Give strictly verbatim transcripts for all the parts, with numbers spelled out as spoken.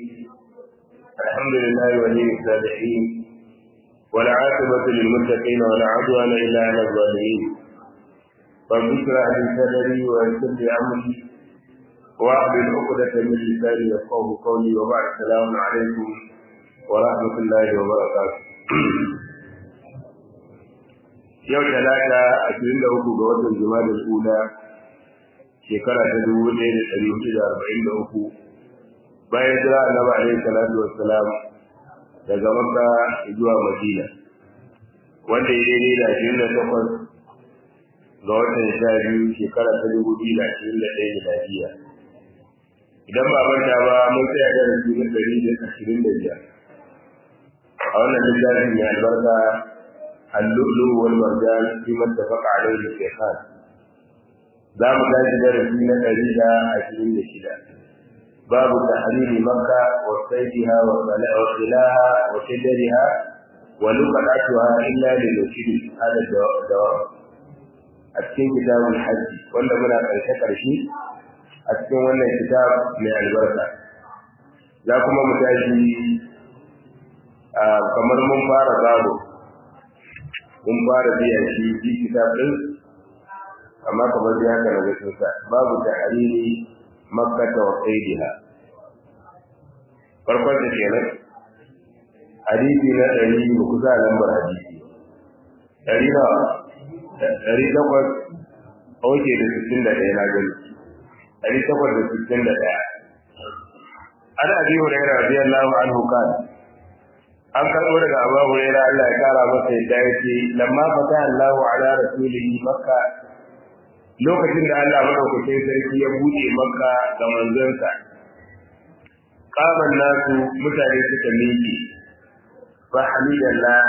الحمد لله ولي الصالحين والعاقبة للمتقين ولا عدوان إلا على الظالمين. رب اشرح لي صدري ويسر لي أمري واحلل عقدة من لساني يفقهوا قولي وبعد السلام عليكم ورحمة الله وبركاته. يوم ثلاثة عشرين له قوة الجماد الأولى shekara ta dubu ɗaya da ɗari hudu da arba'in da uku bayan jira annabi alaihi salatu wassalam daga Makka zuwa Madina, wanda ya daidai da ashirin da takwas ga watan sha biyu shekara ta dubu biyu da ashirin da ɗaya miladiya. Idan ba manta ba mun tsaya da rasu na ɗari da ashirin da biyar a wannan littafin mai albarka al-lu'lu wal marjan fi man tafaqa alayhi shaykhan. za mu tashi darasi na ɗari da ashirin da shida babu tahrimi makka wa sayyiha wa salaha wa shajariha wa luqatuha illa lil mushrik hada dawa a cikin kitabul hajj wanda muna karshe karshe a cikin wannan kitab mai albarka. za kuma mu tashi kamar mun fara babu mun fara biya shi kitab din, amma kamar da haka na gasin sa babu tahrimi makka wa sayyiha. farkon da kenan hadisi na ɗari ba ku sa lambar hadisi ɗari na ɗari takwas oke da sittin da ɗaya na gani ɗari takwas da sittin da ɗaya. an abi hurairah radiyallahu anhu kan an karɓo daga abu hurairah Allah ya kara masa yadda yake lamma fata Allahu ala rasulihi makka, lokacin da Allah madaukakin sarki ya buɗe Makka ga manzonsa, qaman nasu mutane suka miƙe fa hamidallah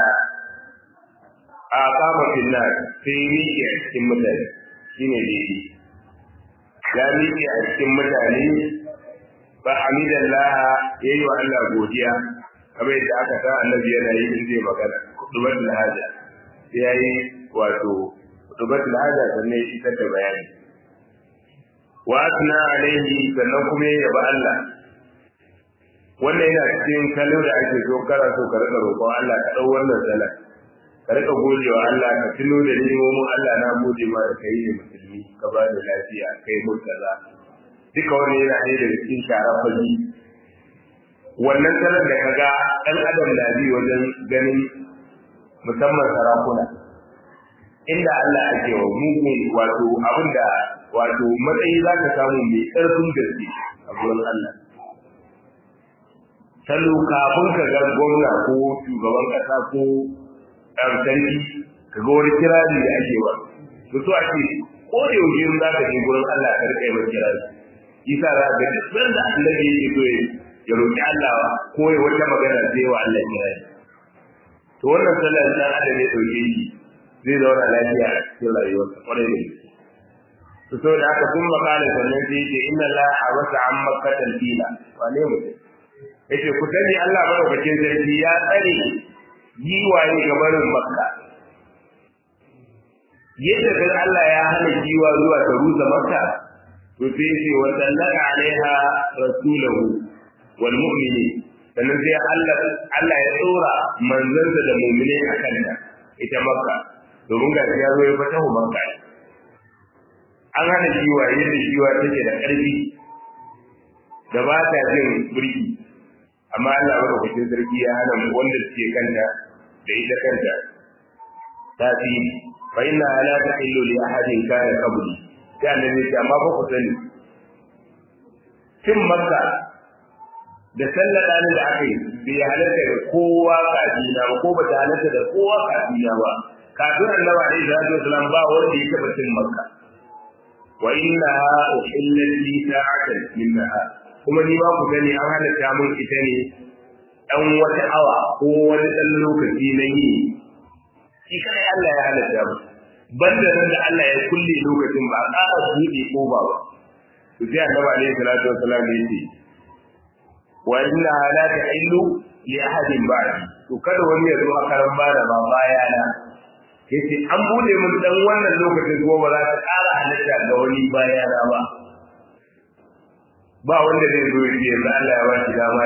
a qama fil nas sai miƙe a cikin mutane shine dai ya miƙe a cikin mutane fa hamidallah yayi wa Allah godiya kamar yadda aka sa annabi yana yi in zai magana kudubatul haja sai yayi wato kudubatul haja sannan ita ta bayani wa asna alaihi sannan kuma ya ba Allah. wannan yana cikin kallo da ake so kara so ka rika roƙon Allah ka dau wannan sala ka rika godewa Allah ka tuno da nimomin Allah. na gode ma da kai ne musulmi ka ba da lafiya kai mun kaza duka wannan yana ɗaya daga cikin sharar fagi. wannan salar da kaga dan adam na bi wajen ganin musamman sarakuna inda Allah ake wa mugun wato abinda wato matsayi za ka samu mai ƙarfin gaske a gurin Allah. Salo kafin ka ga gwamna ko shugaban ƙasa ko ɗan sarki ka ga wani kirari da ake wa to so ake ko da yaushe in za ka je gurin Allah ka rika yi mai kirari. Isa za ka ga duk da Allah yake so ya roƙi Allah ko ya wata magana sai wa Allah kirari. To wannan sallar da Allah ne dauke shi zai zauna lafiya a cikin rayuwarsa kwarai da gaske. to saboda haka kun makala sannan sai yake inna la habasa an makkatal fila wane mutum yace ku sani Allah madaukakin sarki ya tsare giwaye ga barin makka. yadda kan Allah ya hana giwa zuwa ta rusa makka, to sai yace wa sallaka alaiha rasulahu wal mu'minin, sannan sai Allah Allah ya tsora manzansa da mu'mini akan ta ita makka, domin ga ya zo ya fata makka. an hana shiwa yadda shiwa take da ƙarfi da ba ta jin birki, amma Allah madaukakin sarki ya hana wanda suke kanta da ita kanta ta fi fa inna la tahillu li ahadin kana qabli. sai annabi ya amma ba ku sani cin makka da sallada ne da aka yi bai halarta da kowa kafina ba ko ba ta halarta da kowa kafina ba. kafin annabi alaihi salatu wasalam ba wanda ya taba cin makka. wa innaha uhillat li sa'atan minha, kuma ni ba ku gani an halatta mun ita ne dan wata awa ko wani dan lokaci na yi shi kai Allah ya halatta mu, banda nan da Allah ya kulle lokacin ba a ƙara buɗe ko ba ba. to sai annabi alaihi salatu wasallam ya ce wa innaha la tahillu li ahadin ba'di, to kada wani ya zo a karan bada ba baya na yace an bude mun dan wannan lokacin ko ba za ta ƙara halitta ga wani bayana ba. ba wanda zai zo ya ce Allah ya ba shi dama ya yi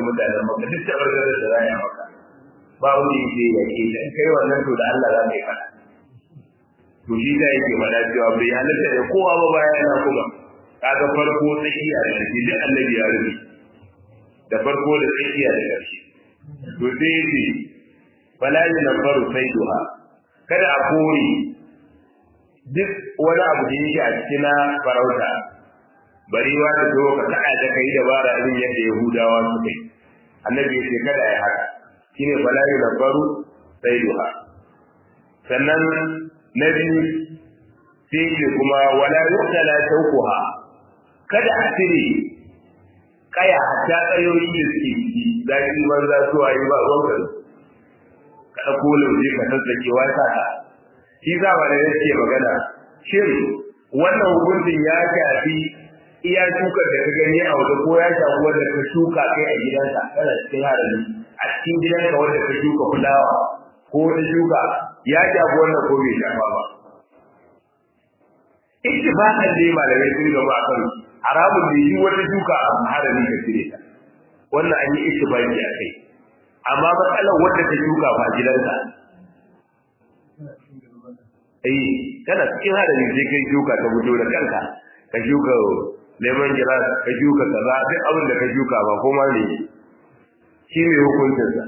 mutanen maka duk ta bargar da raya maka ba wani yake yake dan kai wannan to da Allah za ka yi fada to shi da yake mana cewa bai halatta da kowa ba baya yana kuma kaga farko tsakiya da ƙarshe duk annabi ya rubi da farko da tsakiya da ƙarshe to sai yace bala yunfaru sayduha kada a kore duk wani abu da yake a cikin farauta barewa da zo ka kada da kai dabara irin yadda yahudawa suka yi annabi ya ce kada ai haka shine bala yunfaru sayduha sannan nabi sai ce kuma wala yuqtala shawquha kada a tire kaya hatta tsayoyi da suke ciki zaki banza su ayi ba ruwan ka ka dauko lauje ka sassake wata ta shi za ba da yake magana shin wannan hukuncin ya shafi iya shukar da ka gani a waje ko ya shafi wanda ka shuka kai a gidanka kana cikin harami a cikin gidanka wanda ka shuka fulawa ko wani shuka ya shafi wannan ko bai shafa ba ittifaqan dai malamai sun gaba akan haramun da yi wata shuka a harami ka cire ta wannan an yi ittifaqi a kai amma matsalar wanda ka shuka ba gidanka eh kana cikin harami sai kai shuka ta fito da kanka ka shuka lemon grass ka shuka kaza duk abin da ka shuka ba kuma ne shi ne hukuncin sa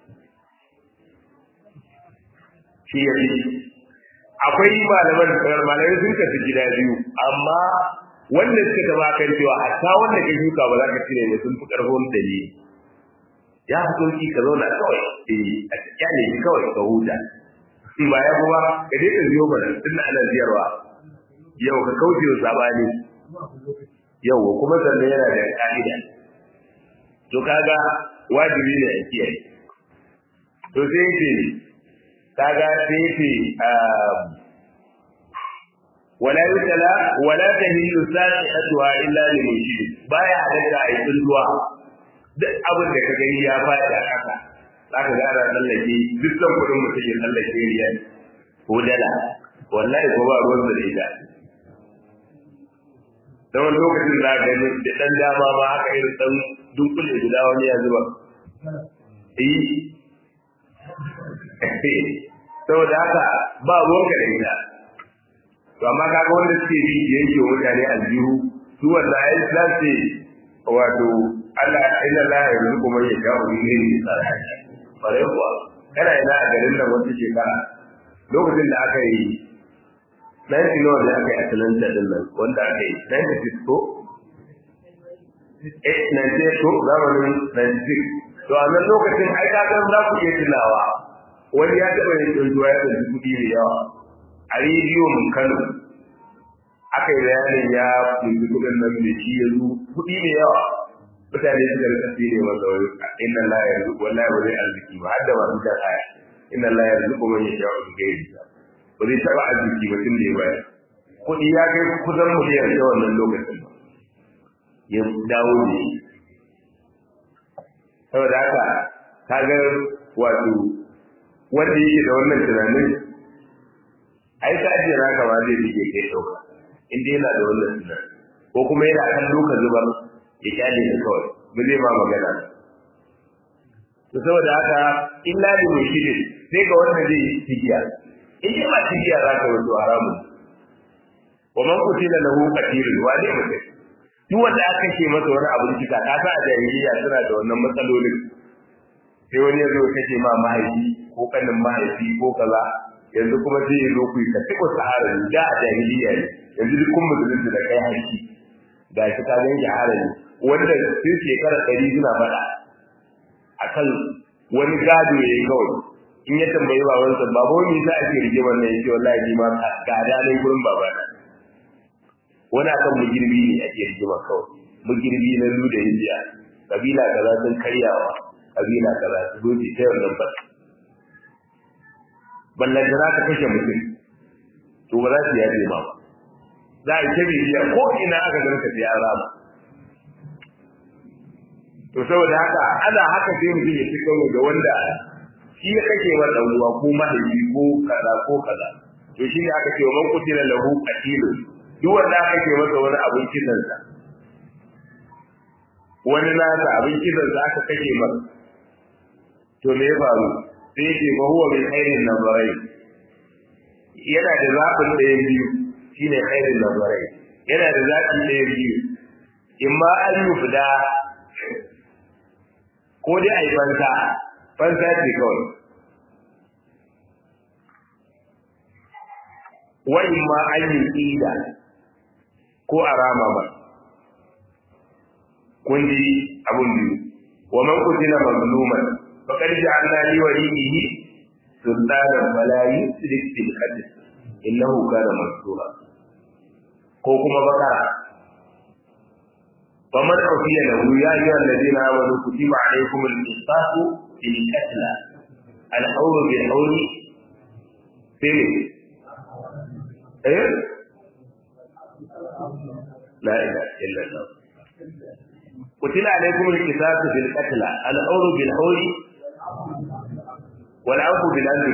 shi yayi akwai malaman malamai sun kasu gida biyu amma wanda suka taba kan cewa hatta wanda ka shuka ba za ka cire ne sun fi karfin dalili ya fito ki ka zauna kawai eh a kyale shi kawai ka huta in ba ya kuma ka je ka ziyo mana tun ana ziyarwa yau ka kauce wa sabani yau kuma sannan yana da ka'ida to kaga wajibi ne a kiyaye to sai ce kaga sai ce wala yutala wala tahillu sa'iatuha illa lil mushrik baya halatta a yi tsulwa duk abin da ka gani ya fadi a kasa zaka ga ana tsallake dukkan kudin mutum ya tsallake riya ko dala wallahi ko ba ruwan da ita dan wani lokacin da ga ni da dan dama ma haka irin dan dunkule guda wani ya zuba eh saboda haka ba ruwan ka da ita to amma kaga wanda suke bi yanke mutane aljihu su wanda ai sai wato Allah inna la yarzuqu man yasha'u bi ghairi hisab bare kuwa kana ina a garin nan wata shekara lokacin da aka yi ninety nawa da aka yi Atlanta din nan wanda aka yi ninety six ko eh ninety eight ko zamanin ninety six to a nan lokacin ai ka ga za ku iya tunawa wani ya taɓa yin tsuntuwa ya tsunci kuɗi da yawa a rediyon Kano aka yi bayanin ya tsunci kuɗin nan da shi ya zo kuɗi da yawa mutane suka rika tsire masa wani inna la yarzuqu wallahi ba zai arziki ba har da masu da kaya inna la yarzuqu man yasha'u bi ghairi hisab ba zai taɓa arziki ba tun da ya bayar kuɗi ya kai kusan miliyan da wannan lokacin ba ya dawo ne saboda haka kaga wato wanda yake da wannan tunanin ai ta ajiye naka ma zai rike kai dauka in dai yana da wannan tunanin ko kuma yana kan duka zubar ya kyale da kawai ba zai ma magana to saboda haka illa bi mushrik sai ga wanda zai yi tijiya in ba tijiya za ka wato haramun wa man qutila lahu qatilun wa ne mutai duk wanda aka ce masa wani abin cika ka sa a jahiliya suna da wannan matsalolin sai wani ya zo kace ma mahaifi ko kanin mahaifi ko kaza yanzu kuma sai ya zo ku yi ka tiko sahara da a jahiliya ne yanzu duk kun musulunci da kai haƙi ga shi ka ganki harami wanda sai shekara ɗari suna faɗa akan wani gado ya yi kawai in ya tambayi babansa babo me yasa ake rige wannan yake wallahi ni ma gada ne gurin babana wani akan mugirbi ne ake rigima kawai mugirbi na lu da indiya kabila kaza sun karyawa kabila kaza su doji ta wannan ba ballan da zaka kashe mutum to ba za su yaje ma ba za a ce biya ko ina aka ganka sai an rama to saboda haka ana haka sai mutum ya fito ga wanda shi ya kake wa dan uwa ko mahaifi ko kaza ko kaza to shi ne aka ce man kutila lahu qatilun duk wanda aka ce masa wani abin kisan sa wani nasa abin kisan da aka kashe masa to me ya faru sai ya ce ba huwa min khairin nazarai yana da zaɓin ɗaya biyu shine khairin nazarai yana da zaɓin ɗaya biyu in ma an yi fida ko dai a yi fansa fansa ce kawai wa in ma an yi ƙida ko a rama ba kun ji abun biyu wa man qutila mazluman faqad ja'alna li waliyhi sultanan fala yusrik fil qatl innahu kana mansura ko kuma bakara faman ufiya lahu ya ayyuhal ladina amanu kutiba alaykumul qisasu fil qatl al hawr bil hawr fil eh la ilaha illa allah قتل عليكم القصاص في القتلى الحر بالحر والعفو بالعفو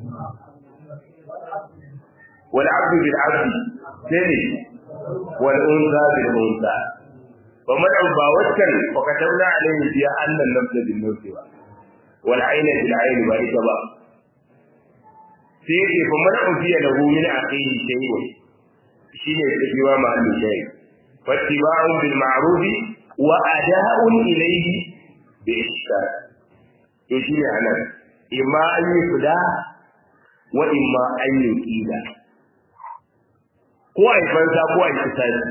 والعبد بالعبد ثاني والأنثى بالأنثى ومن عباوتكن وكتبنا عليه فيها أن النفس بالنفس والعين بالعين والإتباع سيدي فمن عفي له من أخيه شيء شيء يستجوى مع شيء فاتباع بالمعروف وأداء إليه بإحسان يجي على إما أن يفدى وإما أن يكيد ko a yi fansa ko a yi kisasi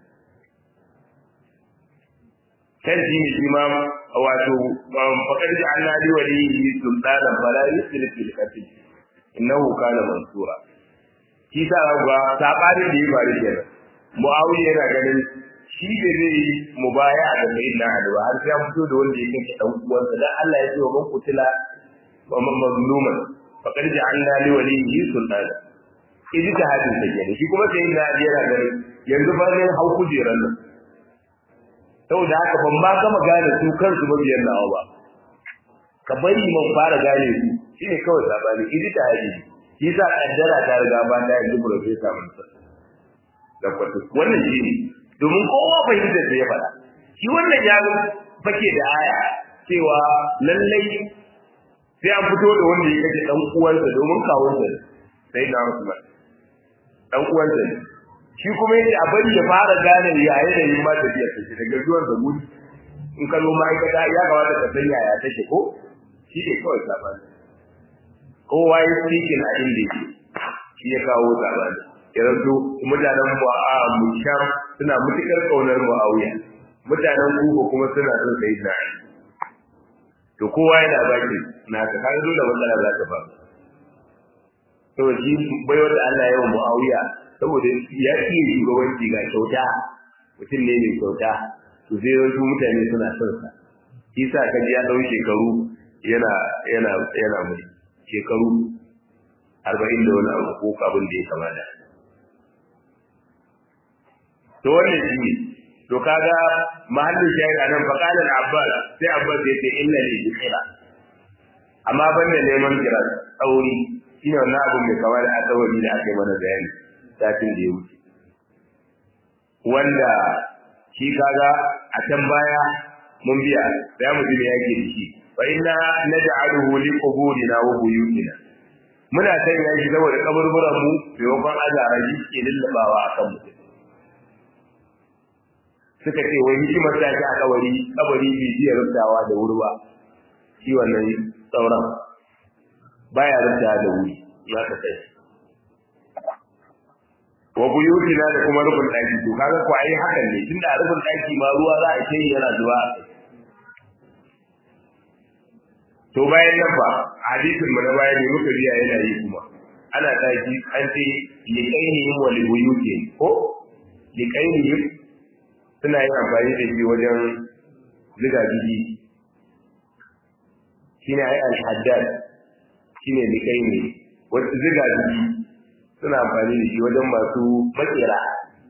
kan shi ne shi ma wato faƙar da an nadi wa liyi sultanan fala yusrif fil qatl innahu kana mansura shi sa ga sabanin da ya faru kenan muawiya yana ganin shi da zai yi mubaya da sayyidina Ali har sai an fito da wanda yake dan uwansa dan Allah ya ce wa man kutila wa man mazluman faqad ja'alna li waliyyi sultana idi ta hadin da yake shi kuma sayyidina Ali yana ganin yanzu ba ne hau kujeran nan saboda haka ban ma gama gane su kansu mabiyan nawa ba ka bari mun fara gane su shine kawai sabani idi ta hadin shi sa kaddara ta riga ba ta yanzu professor mun da kwato wannan shi ne domin kowa fahimtar da ya faɗa shi wannan ya fake da aya cewa lallai sai an fito da wanda ya kace dan uwansa domin kawunsa sai na Usman dan uwansa ne shi kuma yace a bari ya fara gane yayin da yin ma tafiya take daga zuwan da gudu in ka zo ma'aikata ya gabata ka san yaya take ko shi ne kawai sabani kowa ya cikin a inda yake shi ya kawo sabani yanzu mutanen Musham suna mutukar kaunar Muawiya mutanen Kufa kuma suna son Sayyidina Ali to kowa yana baki na ka kaga dole matsala za ta faru to shi bai wanda Allah ya yi Muawiya saboda ya yi shugabanci ga kyauta mutum ne mai kyauta to sai wasu mutane suna son sa shi sa kaji ya dau shekaru yana yana yana mai shekaru arba'in da wani abu ko abin da ya kamata to wannan shi ne to kaga mahallin shahid anan fa qala al-abbas sai abbas ya ce illa li dhikra amma banda neman kira tsauri shine wannan abun mai kama da asawari da aka yi mana bayani satin da ya wuce wanda shi kaga a can baya mun biya sai mu ji me yake da shi fa inna naj'aluhu li quburina wa buyutina muna sanya shi saboda kaburburan mu maimakon azara shi ke lullabawa akan mutum suka ce wai hikimar ta shi a kabari kabari bai iya rubtawa da wuri ba shi wannan sauran baya rubtawa da wuri za ka sai wa buyutina da kuma rubun daki to kaga ko ai hakan ne tunda a rubun daki ma ruwa za a kai yana zuwa to bayan nan fa hadisin mu na bayan ne muka biya yana yi kuma ana tashi an ce liqainihim wa libuyutihim ko liqainihim suna yin amfani da shi wajen ziga bidi shine ai al-haddad shine liqaini wanda ziga bidi suna amfani da shi wajen masu makera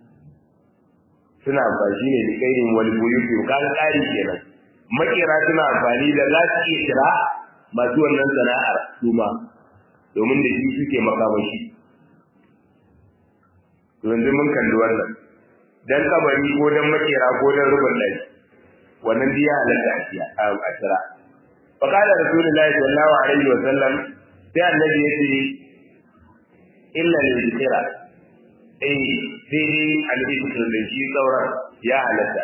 suna amfani ne liqaini wa libuyutihim kan kari kenan makera suna amfani da za su iya kira masu wannan sana'ar su ma domin da shi suke makamashi yanzu mun kalli wannan dan kabari ko dan makera ko dan rubun dai wannan diya halatta a ashira fa qala rasulullahi sallallahu alaihi wa sallam sai annabi yace illa al-dhikra eh sai al-dhikra da shi sauran ya halatta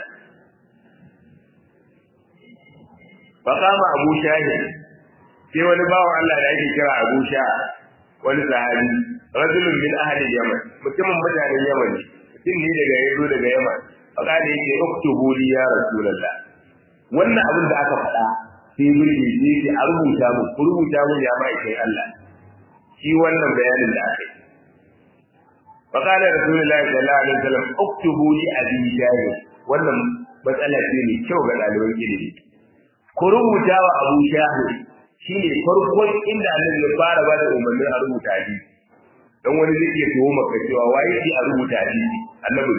fa kama abu shahid sai wani bawo Allah da ake kira Abu Sha wani sahabi rajulun min ahli Yaman mutumin mutanen Yaman mutum ne daga yazo daga Yaman faka ne yake uktubu li ya rasulullah wannan abin da aka faɗa sai burge shi sai a rubuta mu ku rubuta mu ya mai kai Allah shi wannan bayanin da aka yi faka da rasulullah sallallahu alaihi wasallam uktubu li abi jahil wannan matsala ce ne kyau ga ɗaliban ilimi ku rubuta wa Abu Shahid shine farkon inda Annabi ya fara ba da umarnin a rubuta hadisi dan wani zai iya tuwo maka cewa waye shi a rubuta hadisi Annabi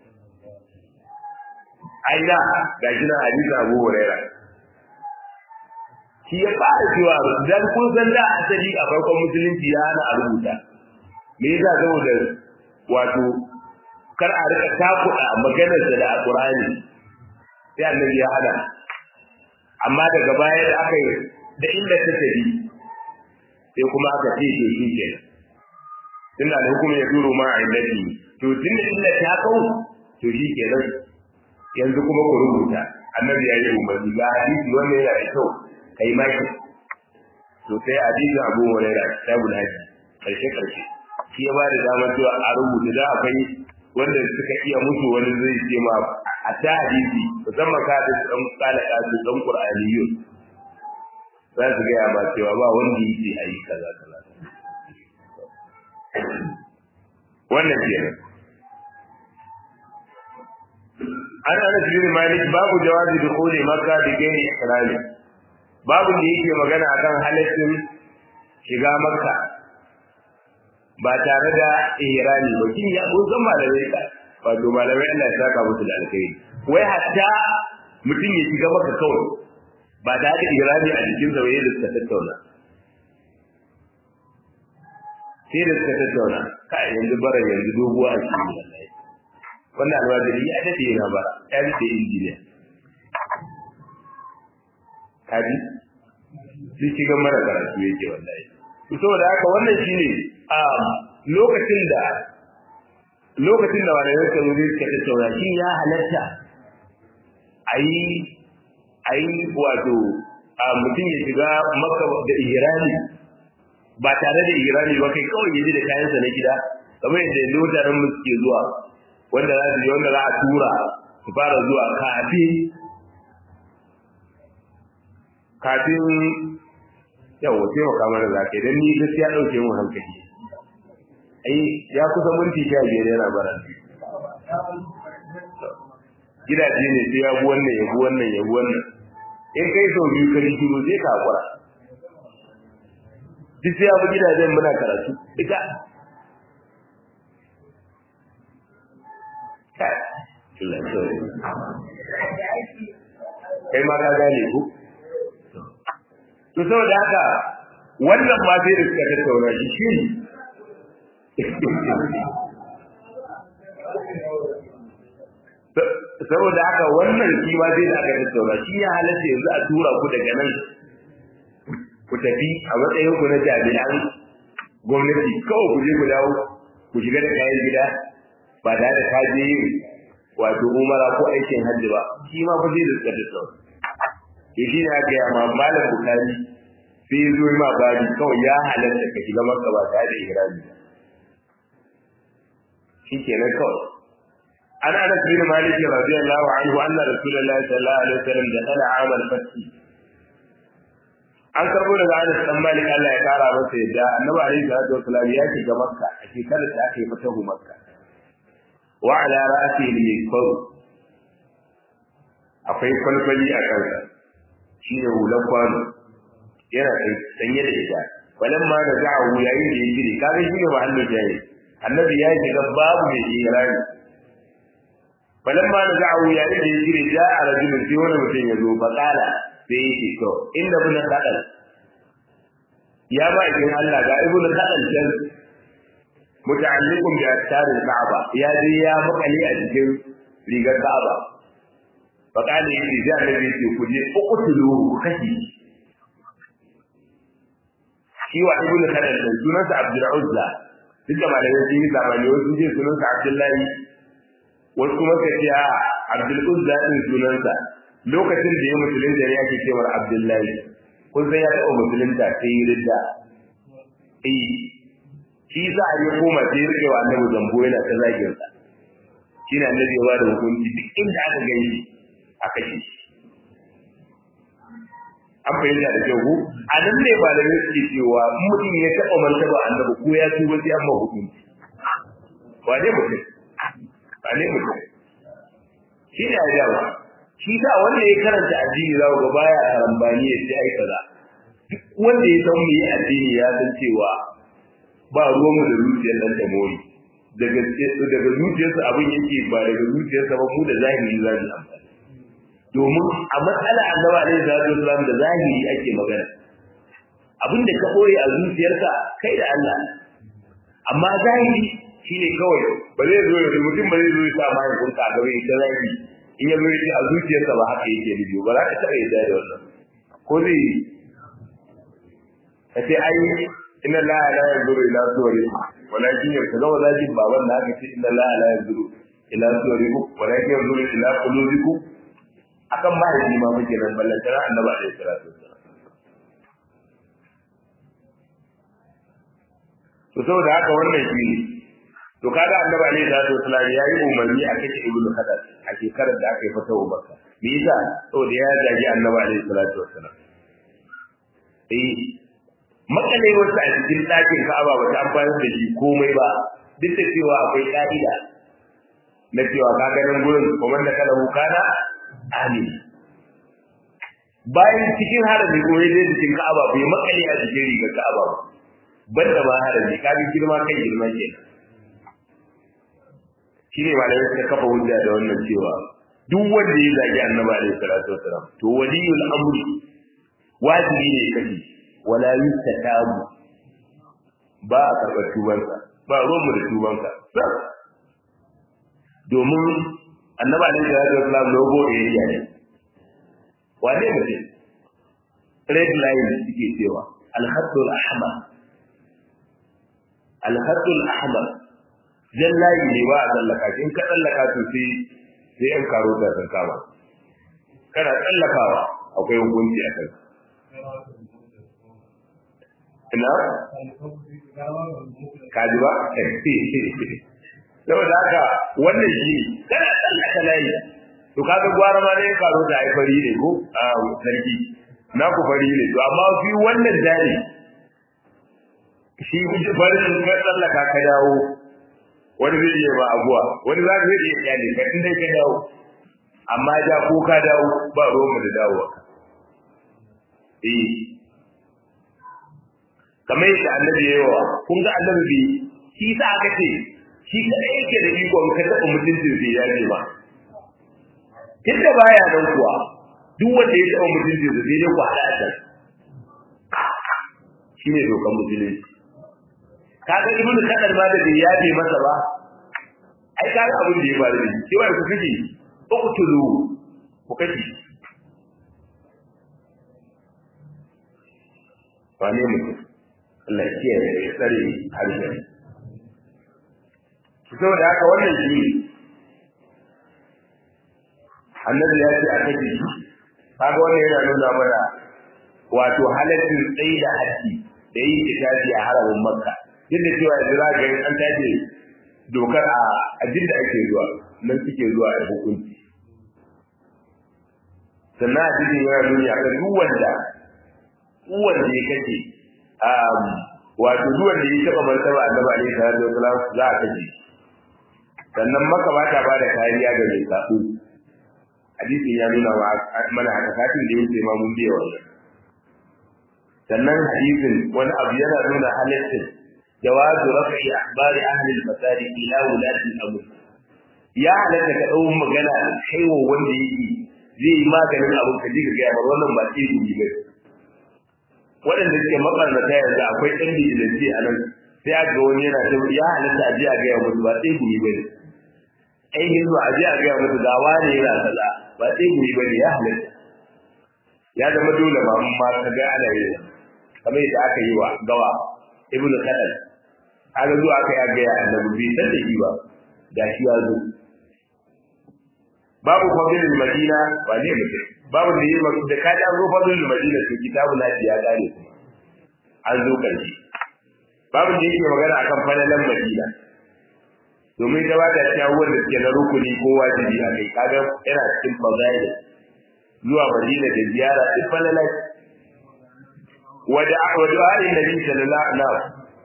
aina ga shi na hadisi Abu Hurairah shi ya fara cewa dan kun san da asali a farkon musulunci ya hana a rubuta me yasa saboda wato kar a rika takuda maganar da Al-Qur'ani sai Annabi ya hada amma daga baya da aka yi da illa ta tabi sai kuma aka ce to shi ke tunda da hukumi ya duro ma a illati to tunda illa ta kau to shi ke nan yanzu kuma ku rubuta Annabi ya yi umarni ga hadisi wanda yana da kyau kai maki to sai hadisi Abu Hurairah kitabul haji karshe karshe shi ya ba da damar cewa a rubuta da akwai wanda suka iya mutu wani zai ce ma a ta hadisi musamman ka da dan kalaka da dan qur'aniyyu za su ga ba cewa ba wanda yake ayi kaza kaza wannan kenan an ana cikin malik babu jawazi dukhuli makka bi ghairi ihrami babu da yake magana akan halaccin shiga makka ba tare da ihrami ba kin ya ko zama da wai ka wato malamai Allah ya saka musu da alkhairi wai hatta mutum ya shiga maka kawai ba da da ihrami a cikin sa wai da suka tattauna sai da suka tattauna kai yanzu bara yanzu doguwa a cikin wallahi wannan alwajiri ya dade yana bara ya dade injiniya kaji shi shiga mara karatu yake wallahi saboda haka wannan shine a lokacin da lokacin da wani yake zo suka tattauna shi ya halatta ayi ayi wato a mutum ya shiga Makka da ihrami ba tare da ihrami ba kai kawai yaji da kayan sa na gida kamar yadda lotarin mu suke zuwa wanda za su je wanda za a tura su fara zuwa kafin kafin yawa sai wa kamar da zaka idan ni gaskiya dauke mu hankali ai ya kusa minti sha biyar yana bara gidaje ne sai ya bu wannan ya bu wannan ya bu wannan in kai so biyu ka rikiru sai ka hakura duk sai ya bu gidajen muna karatu ita kai ma ka gane ku to saboda haka wannan ma sai da suka tattauna shi shi saboda haka wannan shi ma sai da aka tattauna shi ya halatta yanzu a tura ku daga nan ku tafi a matsayin ku na jami'an gwamnati kawai ku je ku dawo ku shiga da kayan gida ba da da ka je wato umara ko aikin hajji ba shi ma fa sai da suka tattauna to shi ne aka yi amma malam bukari sai zo ma babi kawai ya halatta ka shiga makka ba tare da ihrami shi kenan kawai an anas bin malik radiyallahu anhu anna rasulullahi sallallahu alaihi wasallam da kana amal fathi an karbo daga anas dan malik Allah ya kara masa yadda annabi alaihi salatu wasallam ya shiga makka a shekarar da aka yi fatahu makka wa ala ra'sihi al-mikfar akwai kwalkwali a kansa shi ne hulan kwano yana sanye da ita walan ma da za'u yayin da yake kaga shi ne mahallin jayi annabi ya shiga babu mai ihrami walan ma da za'u yayin da yake da a rajulun sai wani mutum ya zo bakala sai yake to inda ibn qadal ya ba ikin Allah ga ibn qadal dan muta'alliqun bi astar al-ka'ba ya ji ya makali a cikin rigar ka'aba fa kana yi da annabi ce ku je uqtulu kashi shi wa ibnu kadal da sunansa Abdul Uzza duk da malamai sun yi zamani wasu ce sunansa Abdullahi wasu kuma ka ce a Abdul Uzza din sunansa lokacin da ya musulunta ne ake cewa Abdullahi kun san ya taɓa musulunta sai yi ridda eh shi za a yi koma sai rike wa annabi zambo yana ta zagin sa shi ne annabi ya bada hukunci duk inda aka gani a kashe shi an fahimta da kyau a nan ne ba da suke cewa mutum ya taɓa martaba annabi ko ya tuba sai an ma hukunci ba ne mutum ba ne mutum shi ne a jawa shi sa wanda ya karanta addini za ga baya karambani ya ce ai kaza duk wanda ya san mu yi addini ya san cewa ba ruwan mu da zuciyar dan da mori daga daga zuciyarsa abin yake ba daga zuciyarsa ba mu da zahiri za mu amfani domin a matsala annabi alaihi salatu wasallam da zahiri ake magana abin da ka boye a zuciyarka kai da Allah amma zahiri shine kawai ba zai zo da mutum ba zai zo ya sa mai kunka a gaba ita zahiri in ya zo a zuciyarsa ba haka yake da ba za ka taɓa yadda da wannan ko zai ka ce ai inna la la yanzuru ila suwarikum walakin yarkaza walakin baban da aka ce inna la la yanzuru ila suwarikum walakin yanzuru ila qulubikum akan ba da ma muke nan ballan tara annabi alaihi salatu wassalam to saboda haka wannan shi ne to kaga annabi alaihi salatu wasallam yayi umarni a kace ibnu hadar a shekarar da aka yi fatawa makka me yasa saboda ya zagi annabi alaihi salatu wasallam eh makale wasu a cikin ɗakin Ka'aba ba ta amfani da shi komai ba duk da cewa akwai ka'ida na cewa ka ganin gurin kuma da kala hukana amin bayan cikin harami ko yaje cikin Ka'aba bai makale a cikin rigar Ka'aba ba banda ma harami ka bi girma kai girma kenan shine malamai suka kafa hujja da wannan cewa duk wanda ya zagi annabi alaihi salatu wasallam to waliyul amri wajibi ne kashi wala yustatabu ba a karɓar tubansa ba ruwanmu da tubansa domin annaba alaihi salatu wasallam logo area ne wane mutum red line suke cewa al-khatul ahmar al-khatul ahmar jan layi ne ba a tsallaka shi in ka tsallaka to sai sai yan karo da sun kama kana tsallakawa akwai hukunci a kanka ina kaji ba saboda haka wannan shi kana tsallaka layi to kaga gwara ma ne karo da ai fari ne ko a sarki na ku fari ne to amma fi wannan dani shi kuke farin ka tsallaka ka dawo wani zai iya ba abuwa wani za ka iya kyale ka inda ka dawo amma ja ko ka dawo ba ruwan mu da dawowa eh kamar yadda annabi ya yawa kun ga annabi shi sa aka ce shi kadai yake da iko ka taɓa mutuncin sai ya ce ba tunda baya nan kuwa duk wanda ya taɓa mutuncin sai dai ku hada da shi ne dokan musulunci kaga ibnu kadar ma da ya ce masa ba ai kaga abin da ya faru da shi cewa ku kace uqtulu ku kace wane mutum Allah ya kiyaye ya tsare harshen saboda haka wannan shi annabi ya ce a kace kaga wannan yana nuna mana wato halaccin tsayi da haji da yin kitabi a haramin makka duk da cewa yanzu za ga an tace dokar a ajin da ake zuwa nan suke zuwa da hukunci sannan a cikin yana nuni akan duk wanda duk wanda ya kace wato duk wanda ya taba martaba annabi alaihi salatu wasalam za a kace sannan maka ba ta bada kariya ga mai sabo hadisin ya nuna mana haka kafin da yake ma mun biya wannan sannan hadisin wani abu yana nuna halaccin jawazu rafi akhbari ahli al-fasadi ila ulati al-amr ya halatta ka dau magana kaiwa wanda yake zai yi maganin abin ka diga ga bar wannan ba sai yi ba wadanda suke mabarnata yanzu akwai dan bijilanci a nan sai a ga wani yana cewa ya halatta a je a ga musu ba sai yi ba ai yanzu a je a ga musu ga wani yana kaza ba sai mu yi bane ya halatta ya zama dole ba mun ma ka ga ana yi kamar yadda aka yi wa gawa ibnu kadal aka zo aka yi ga annabi bai san da shi ba da shi ya zo babu fadilul madina ba ne mutum babu da yi da ka ji an zo fadilul madina to kitabu na ya kare kuma an zo kanci babu da yake magana akan fadalan madina domin da wata ta wanda suke na rukuni ko wajibi a kai kaga yana cikin fadail zuwa madina da ziyara duk fadalan wada wada ayin nabi sallallahu alaihi wasallam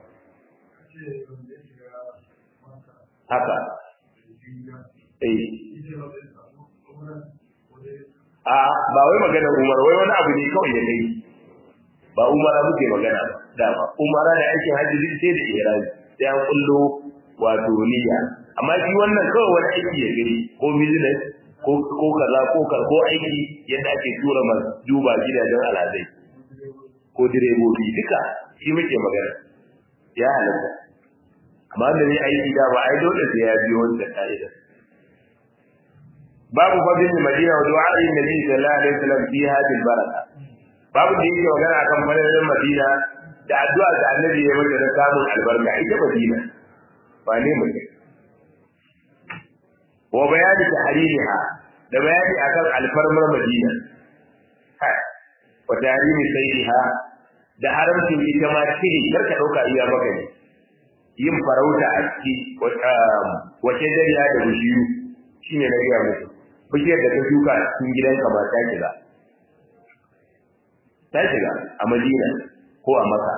haka eh a ba wai magana Umar wai wani abu ne kawai ya kai ba Umar muke magana ba da ba Umar da aikin haji sai da irani sai an kullo wato niyya amma shi wannan kawai wani aiki ya gari ko business ko ko kaza ko karbo aiki yadda ake tura mas duba gidajen alazai ko direbobi duka shi muke magana ya halatta amma da ne aiki da ba ai dole sai ya biyo wannan ka'ida babu fadil madina wa du'a nabi sallallahu alaihi wasallam fi hadhihi baraka babu da yake magana akan fadilin madina da addu'a da annabi ya mata da samun albarka ita madina ba ne mu wa bayani tahririha da bayani akan alfarmar madina wa tahrimi sayyiha da haramcin ita ma cire karka dauka iya maka ne yin farauta a ciki wace dariya da bishiyu shine na riya muku bishiyar da ta shuka cikin gidanka ba ta shiga ta shiga a Madina ko a Makka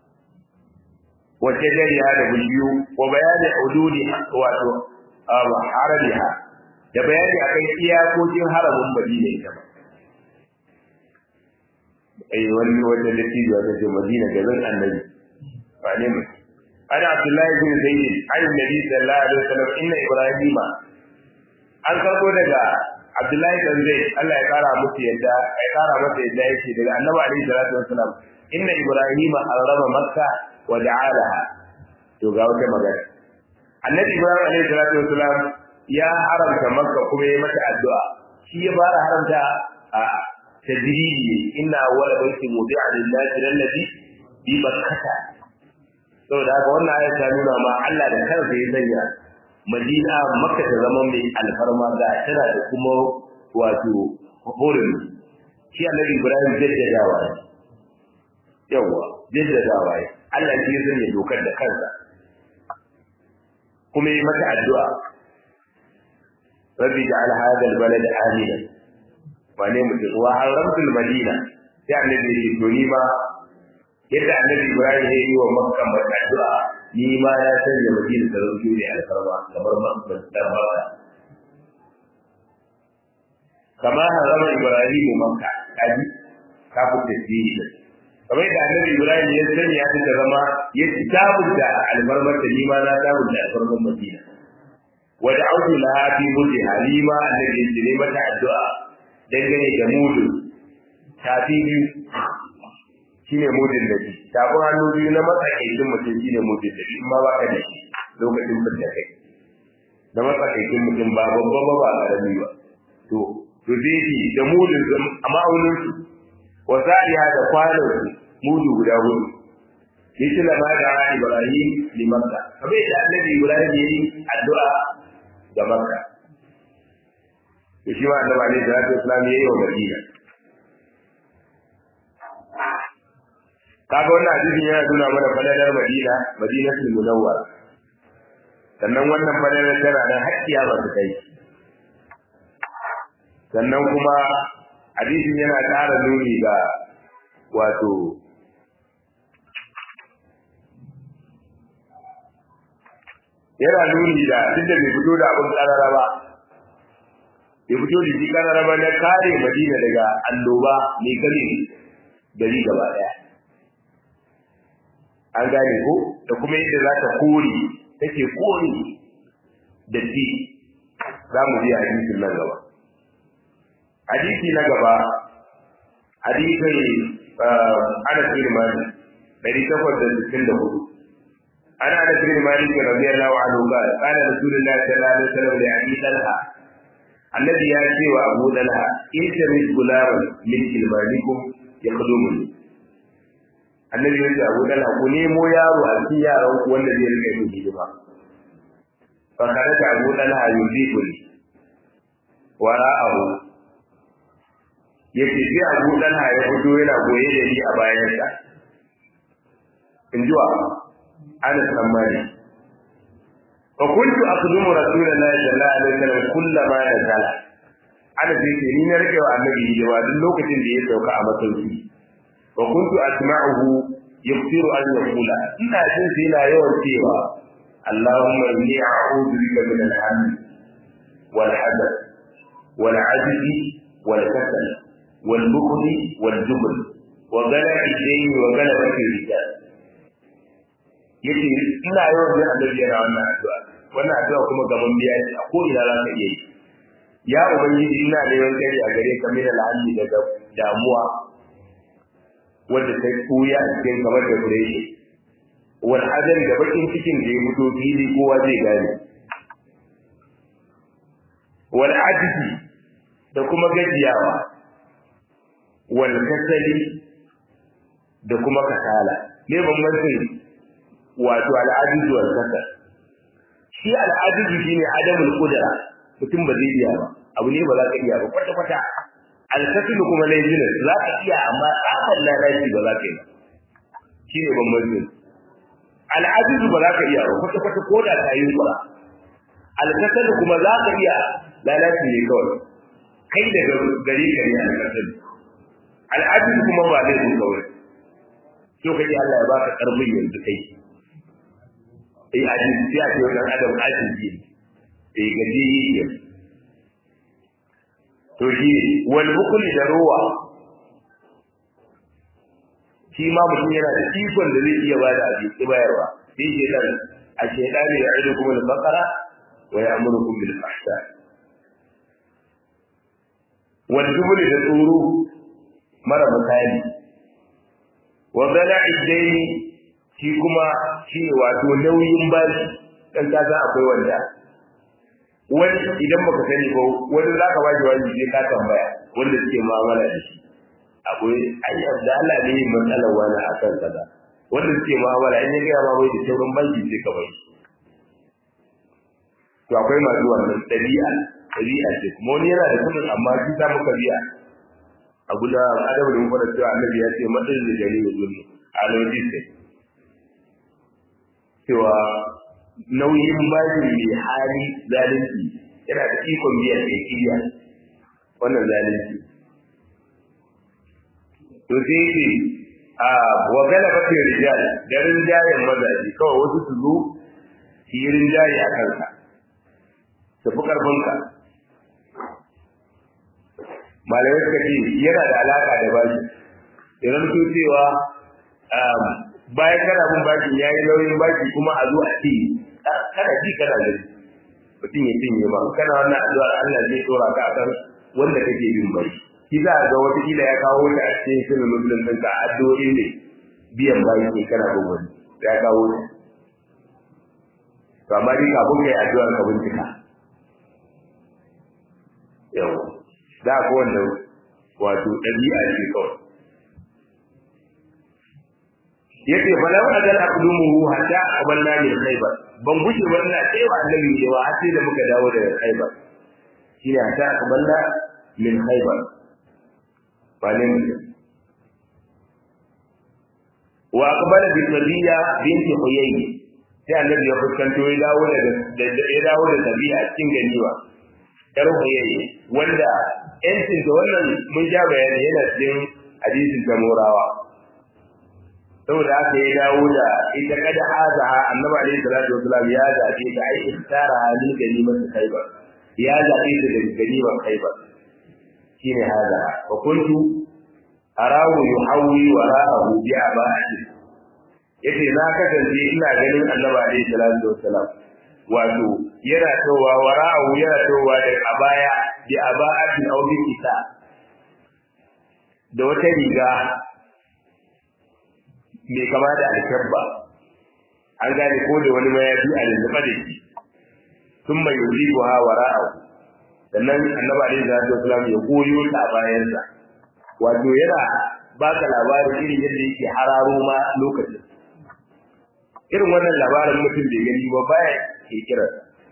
wace dariya da bishiyu wa bayani hududi wato haramiha da bayani akan iyakokin haramin Madina ita ba ai wani wanda da shi da ce Madina garin Annabi ba ne mu ana Abdullahi bin Zaid an Nabi sallallahu alaihi wasallam inna Ibrahima an karbo daga Abdullahi bin Zaid Allah ya kara musu yadda ya kara masa yadda yake daga Annabi alaihi salatu wasallam inna Ibrahima harrama Makka wa da'alaha to ga wata magana Annabi Ibrahim alaihi salatu wasallam ya haramta Makka kuma ya mata addu'a shi ya fara haramta a tadriji inna awwala baytin wudi'a lin-nasi alladhi bi Makkah saboda haka wannan ayat ta nuna ma Allah da kansa ya sanya Madina Makka ta zama mai alfarma ga tana da kuma wato hurin shi Annabi Ibrahim jaddadawa yawa jaddadawa Allah shi ya sanya dokar da kansa kuma yi mata addu'a rabbi ja'al hadha al-balad amina wa ne mutum wa haramtul madina sai Annabi ya ce ni ma yadda Annabi Ibrahim ya yi wa Makka addu'a ni ma ya sanya Madina ta zama ne alfarma kamar Makka ta Makka kama harama Ibrahim Makka kaji ka fi tasiri kamar yadda Annabi Ibrahim ya sanya ta zama ya tabbata alfarmar ta ni ma na tabbata alfarmar Madina wa da'awtu laha fi mudhi halima Annabi ya ne mata addu'a dangane da mudu tafi shine mudin da shi tafin hannu biyu na matsakaicin mutum shine mudin da shi amma ba ka da shi lokacin da kai da matsakaicin mutum ba babba ba ba karami ba to to dai da mudin amma aulun su wasaiya da kwanon su mudu guda hudu yace la ma da Ibrahim li Makka kabe da Annabi Ibrahim yayi addu'a ga Makka to shi ma Annabi alaihi salatu wasallam yayi wa Madina kaga wannan hadisin yana nuna mana fadalar Madina Madinatul Munawwara sannan wannan fadalar tana da hakkiya ba su kai sannan kuma hadisin yana ƙara nuni ga wato yana nuni da duk da bai fito da abin karara ba bai fito da shi karara ba na kare Madina daga annoba mai gani gari gaba daya an gane ko da kuma yadda za ta kore take kore da shi za mu bi hadisin nan gaba hadisi na gaba hadisin Anas bin Malik dari takwas da sittin da hudu ana Anas bin Malik radiyallahu anhu qala qala Rasulullah sallallahu alaihi wasallam li Abi Talha annabi ya ce wa Abu Dalha intamis gulaman min ilmanikum yakhdumuni annabi ya ce Abu Dalha ku nemo yaro a cikin yaran ku wanda zai rika yin hidima fa kada Abu Dalha yuzibuni wara'ahu yace sai Abu Dalha ya fito yana goye da ni a bayansa injuwa ana tsammani fa kuntu aqdumu rasulullahi sallallahu alaihi wasallam kullama nazala ana ce ni na rike wa annabi hidima duk lokacin da ya sauka a masauki wa kuntu asma'uhu yafsiru an yaqula ina jin sai na yawan cewa Allahumma inni a'udhu bika min al-hamm wal hadath wal 'ajzi wal kasal wal bukhli wal jubn wa gala'i dayn wa galabati rijal yace ina yawan da annabi yana wannan addu'a wannan addu'a kuma gaban biya ce a ko ina za ka iya yi ya ubangiji ina da yawan gari a gare ka min al-hammi daga damuwa wanda sai kuya cikin kamar da gure shi wal hadari da bakin cikin da ya fito fili kowa zai gane wal ajzi da kuma gajiyawa wal kasali da kuma kasala ne bambancin wato al ajzi wal kasal shi al ajzi shine adamul qudra mutum ba zai iya ba abu ne ba za ka iya ba kwata kwata alkasilu kuma laifin za ka iya amma tsakan lalaci ba za ka yi ba shi ne bambancin al'ajizu ba za ka iya ba kwata-kwata ko da ta yi kura alkasilu kuma za ka iya lalaci ne kawai kai daga gari gari alkasilu al'ajizu kuma ba laifin kawai so ka ji Allah ya baka karfin yanzu kai eh ajizu sai a ce wajen adam ajizu ne eh gaji yi to shi wal bukul da ruwa shi ma mutum yana da ikon da zai iya bada abinci bayarwa sai ke dan a shaytani ya aidu kuma al-baqara wa ya'murukum bil fahsha wal jubul da tsuru mara misali wa bala'i daini shi kuma shi wato nauyin bashi dan kaza akwai wanda wani idan baka sani ba wani zaka bashi wani sai ka tambaya wanda suke mu'amala da shi akwai ayyar da Allah ne matsalar wani akan kaza wanda suke mu'amala in ya ga ma bai da sauran banki sai ka bai to akwai masu wannan dabi'a dabi'a ce kuma wani yana da kudin amma shi ta muka biya a guda adabu da muka da cewa annabi ya ce matsayin da gari ne zulmi a lokacin cewa nauyin bashi mai hali zalunci yana da ikon biyan da kiya wannan zalunci to sai ce a wa galabati rijal da rinjayen mazaji kawai wasu su zo su yi rinjaye a kanka su fi karfinka malamai suka ce yana da alaka da bashi idan su cewa bayan kana bin bashi ya yi nauyin bashi kuma a zo a ce kana ji kana gani mutum ya cinye ba kana wannan addu'ar Allah zai tsora ka akan wanda kake bin bashi shi za a ga wata kila ya kawo ta a cikin sunan muslim din ka addu'o'i ne biyan bashi ne kana bin wani ya kawo ta to amma dai kafin kai addu'ar ka bincika yau za ka wanda wato ɗabi'a ce kawai yace falau adal aqdumuhu hatta qabalna min khaybar ban gushe wannan sai wa annabi ne wa sai da muka dawo daga khaybar shine hatta qabalna min khaybar balin wa aqbala bi tabiya binti huyay sai annabi ya fuskanto ya dawo daga ya dawo da tabiya cikin ganiwa yar huyay wanda yancin da wannan mun ja bayani yana cikin hadisin jamorawa saboda haka ya dawo da ita kada hazaha annabi alaihi salatu wasallam ya zabe da ai iftara halin ganimar Khaibar ya zabe da ganimar Khaibar shine haza wa kuntu arahu yuhawi wara'ahu bi aba'ati yace na kasance ina ganin annabi alaihi salatu wasallam wato yana towa wara'ahu yana towa da abaya bi aba'ati aw bi kisa da wata riga mai kama da alkabba an gane ko da wani mayafi a lulluɓa da shi sun mai yuri ko ha wara'ahu sannan annabi alaihi salatu wasallam ya goyo ta bayansa wato yana baka labarin irin yadda yake hararo ma lokacin irin wannan labarin mutum bai gani ba baya ke kira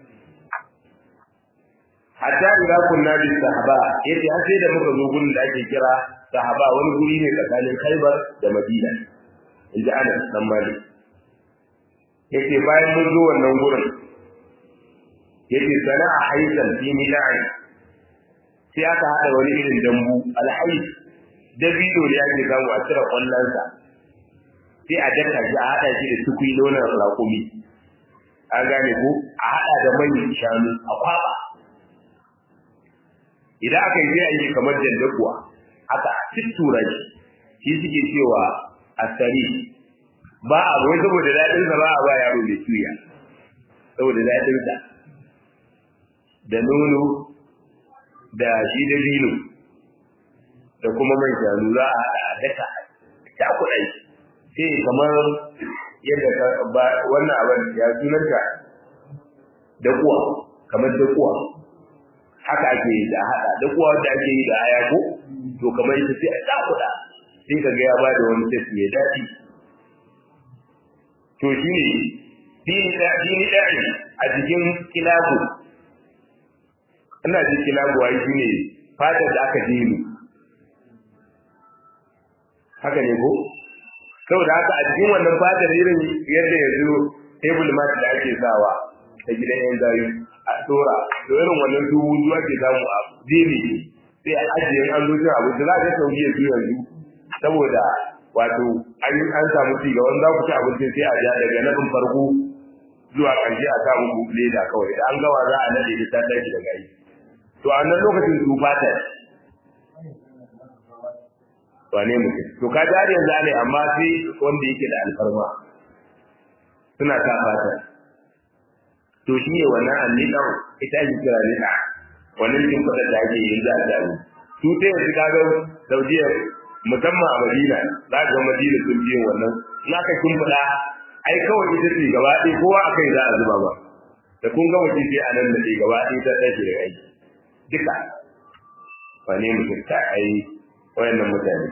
hatta ila kunna bi sahaba yace har sai da muka zo gurin da ake kira sahaba wani guri ne tsakanin Khaibar da Madina inda Anas dan Malik yace bayan mun zo wannan gurin yace sana'a haisan fi mila'i sai aka hada wani irin dambu alhais dabino ne ake samu a cire kwallonsa sai a daka shi a hada shi da tukui nonon raƙumi an gane ko a hada da mai shanu a kwaba idan aka yi sai a yi kamar jandakuwa aka tuttura shi shi suke cewa asari ba a wai saboda daɗinsa ba a ba yaro mai tuya saboda daɗinsa da nono da shi da vino da kuma mai shanu za a haɗa a daka ta kuɗai sai kamar yadda ka wannan abin ya sunanta da kuwa kamar da kuwa haka ake yi da haɗa da kuwa wanda ake yi da aya ko to kamar ita sai a ta kuɗa sai ka ga ya ba da wani tafi mai daɗi to shi ne dini ɗari a cikin kilabu ina jin kilabu ai shi ne fatar da aka jiru haka ne ko saboda haka a cikin wannan fatar irin yadda yanzu table mat da ake sawa ta gidan yan gayu a tsora da irin wannan dubu zuwa ke samu a jini sai a ajiye an zo cin abinci za ka sauki ya zuwa yanzu saboda wato an samu ci ga wanda ku ci abinci sai a ja daga nabin farko zuwa ƙarshe a samu ku leda kawai da an gawa za a nade da ta tashi daga yi to a nan lokacin su fata wane mutum to ka jari yanzu ne amma sai wanda yake da alfarma suna ta fata to shi ne wannan alliƙan ita ake kira liƙa wannan cikin kuɗa da ake yin za a dawo su ta yanzu kaga saudiyar musamman a madina za ga madina sun biyan wannan in aka kumbuɗa ai kawai ita ce gaba ɗaya kowa a kai za a zuba ba da kun ga wace sai a nan da ɗaya gaba ɗaya ta tashi da aiki duka wane mutum ta ai wayannan mutane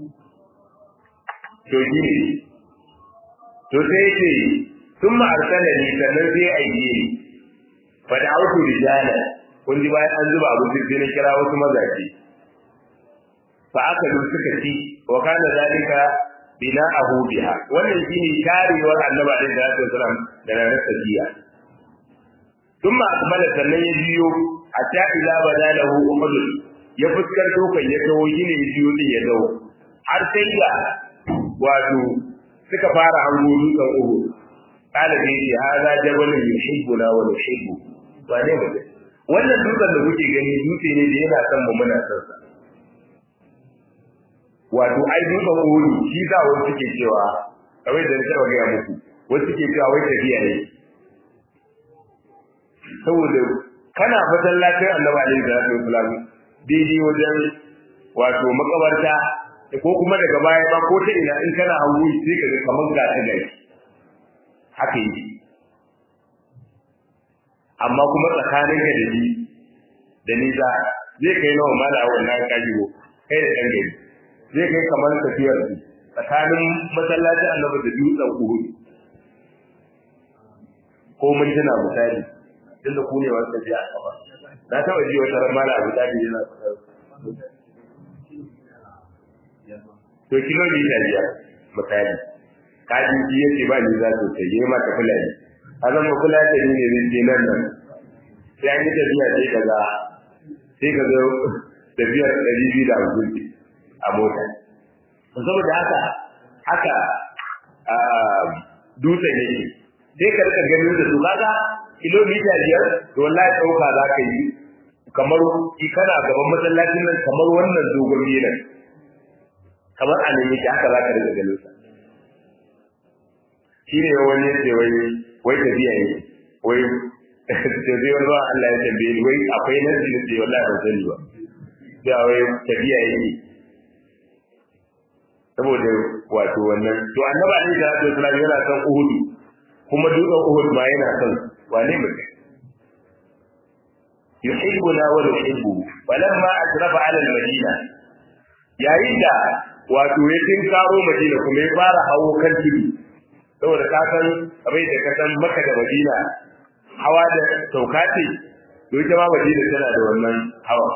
to shi ne to sai ce sun ma'arsala ne sannan sai aiki ne fa da auku rijala kun ji bayan an zuba abin sai na kira wasu mazaje fa aka lu suka ci wa kana zalika bina'ahu biha wannan shine karewar annabi alaihi salatu wasalam da ranar safiya thumma akmala sannan ya biyo hatta ila badalahu uhud ya fuskar dokan ya dawo shine ya biyo din ya dawo har sai da wato suka fara hango dutsen uhud kana dai hada jabalun yuhibbuna wa nuhibbu ba ne ba wannan dutsen da kuke gani dutse ne da yana son mu muna son sa wato ai duka wuri shi za wasu suke cewa kawai da nake ga muku wasu suke cewa wai tafiya ne saboda kana masallacin Annabi alaihi salatu wasallam daidai wajen wato makabarta ko kuma daga baya ba ko ta ina in kana hangu sai ka ga kaman ga ta gari haka yi amma kuma tsakanin ka da ni da ni za zai kai nawa mala wannan kajigo kai da dan gari zai kai kamar tafiyar su tsakanin masallacin Annabi da dutsen Uhud ko mun tana misali tunda ku ne wasu tafiya a kafa na taba ji wata ramala Abu Dhabi yana to kilomita biyar misali kaji ji yace ba ni za to sai ma ta kula ne azan mu kula da ni ne ne nan nan sai an yi tafiya sai kaza sai kaza tafiyar ɗari biyu da hamsin a mota saboda haka haka dutsen yake sai ka rika ganin da su kaga kilomita biyar to wallahi dauka za ka yi kamar ki kana gaban masallacin nan kamar wannan dogon gidan kamar a nan yake haka za ka rika ganin sa shine wani yace wai wai tafiya ne wai sai dai wallahi Allah ya tambaye ni wai akwai nan da ce wallahi ban sani ba sai wai tafiya yake saboda wato wannan to annabi alaihi salatu wasallam yana son Uhud kuma dutsen Uhud ma yana son wane mutum yuhibbuna wa nuhibbu falamma asrafa ala al-madina yayin da wato ya tinkaro madina kuma ya fara hawo kan tudu saboda ka san abai da ka san Makka da Madina hawa da sauka ce to ita ma Madina tana da wannan hawa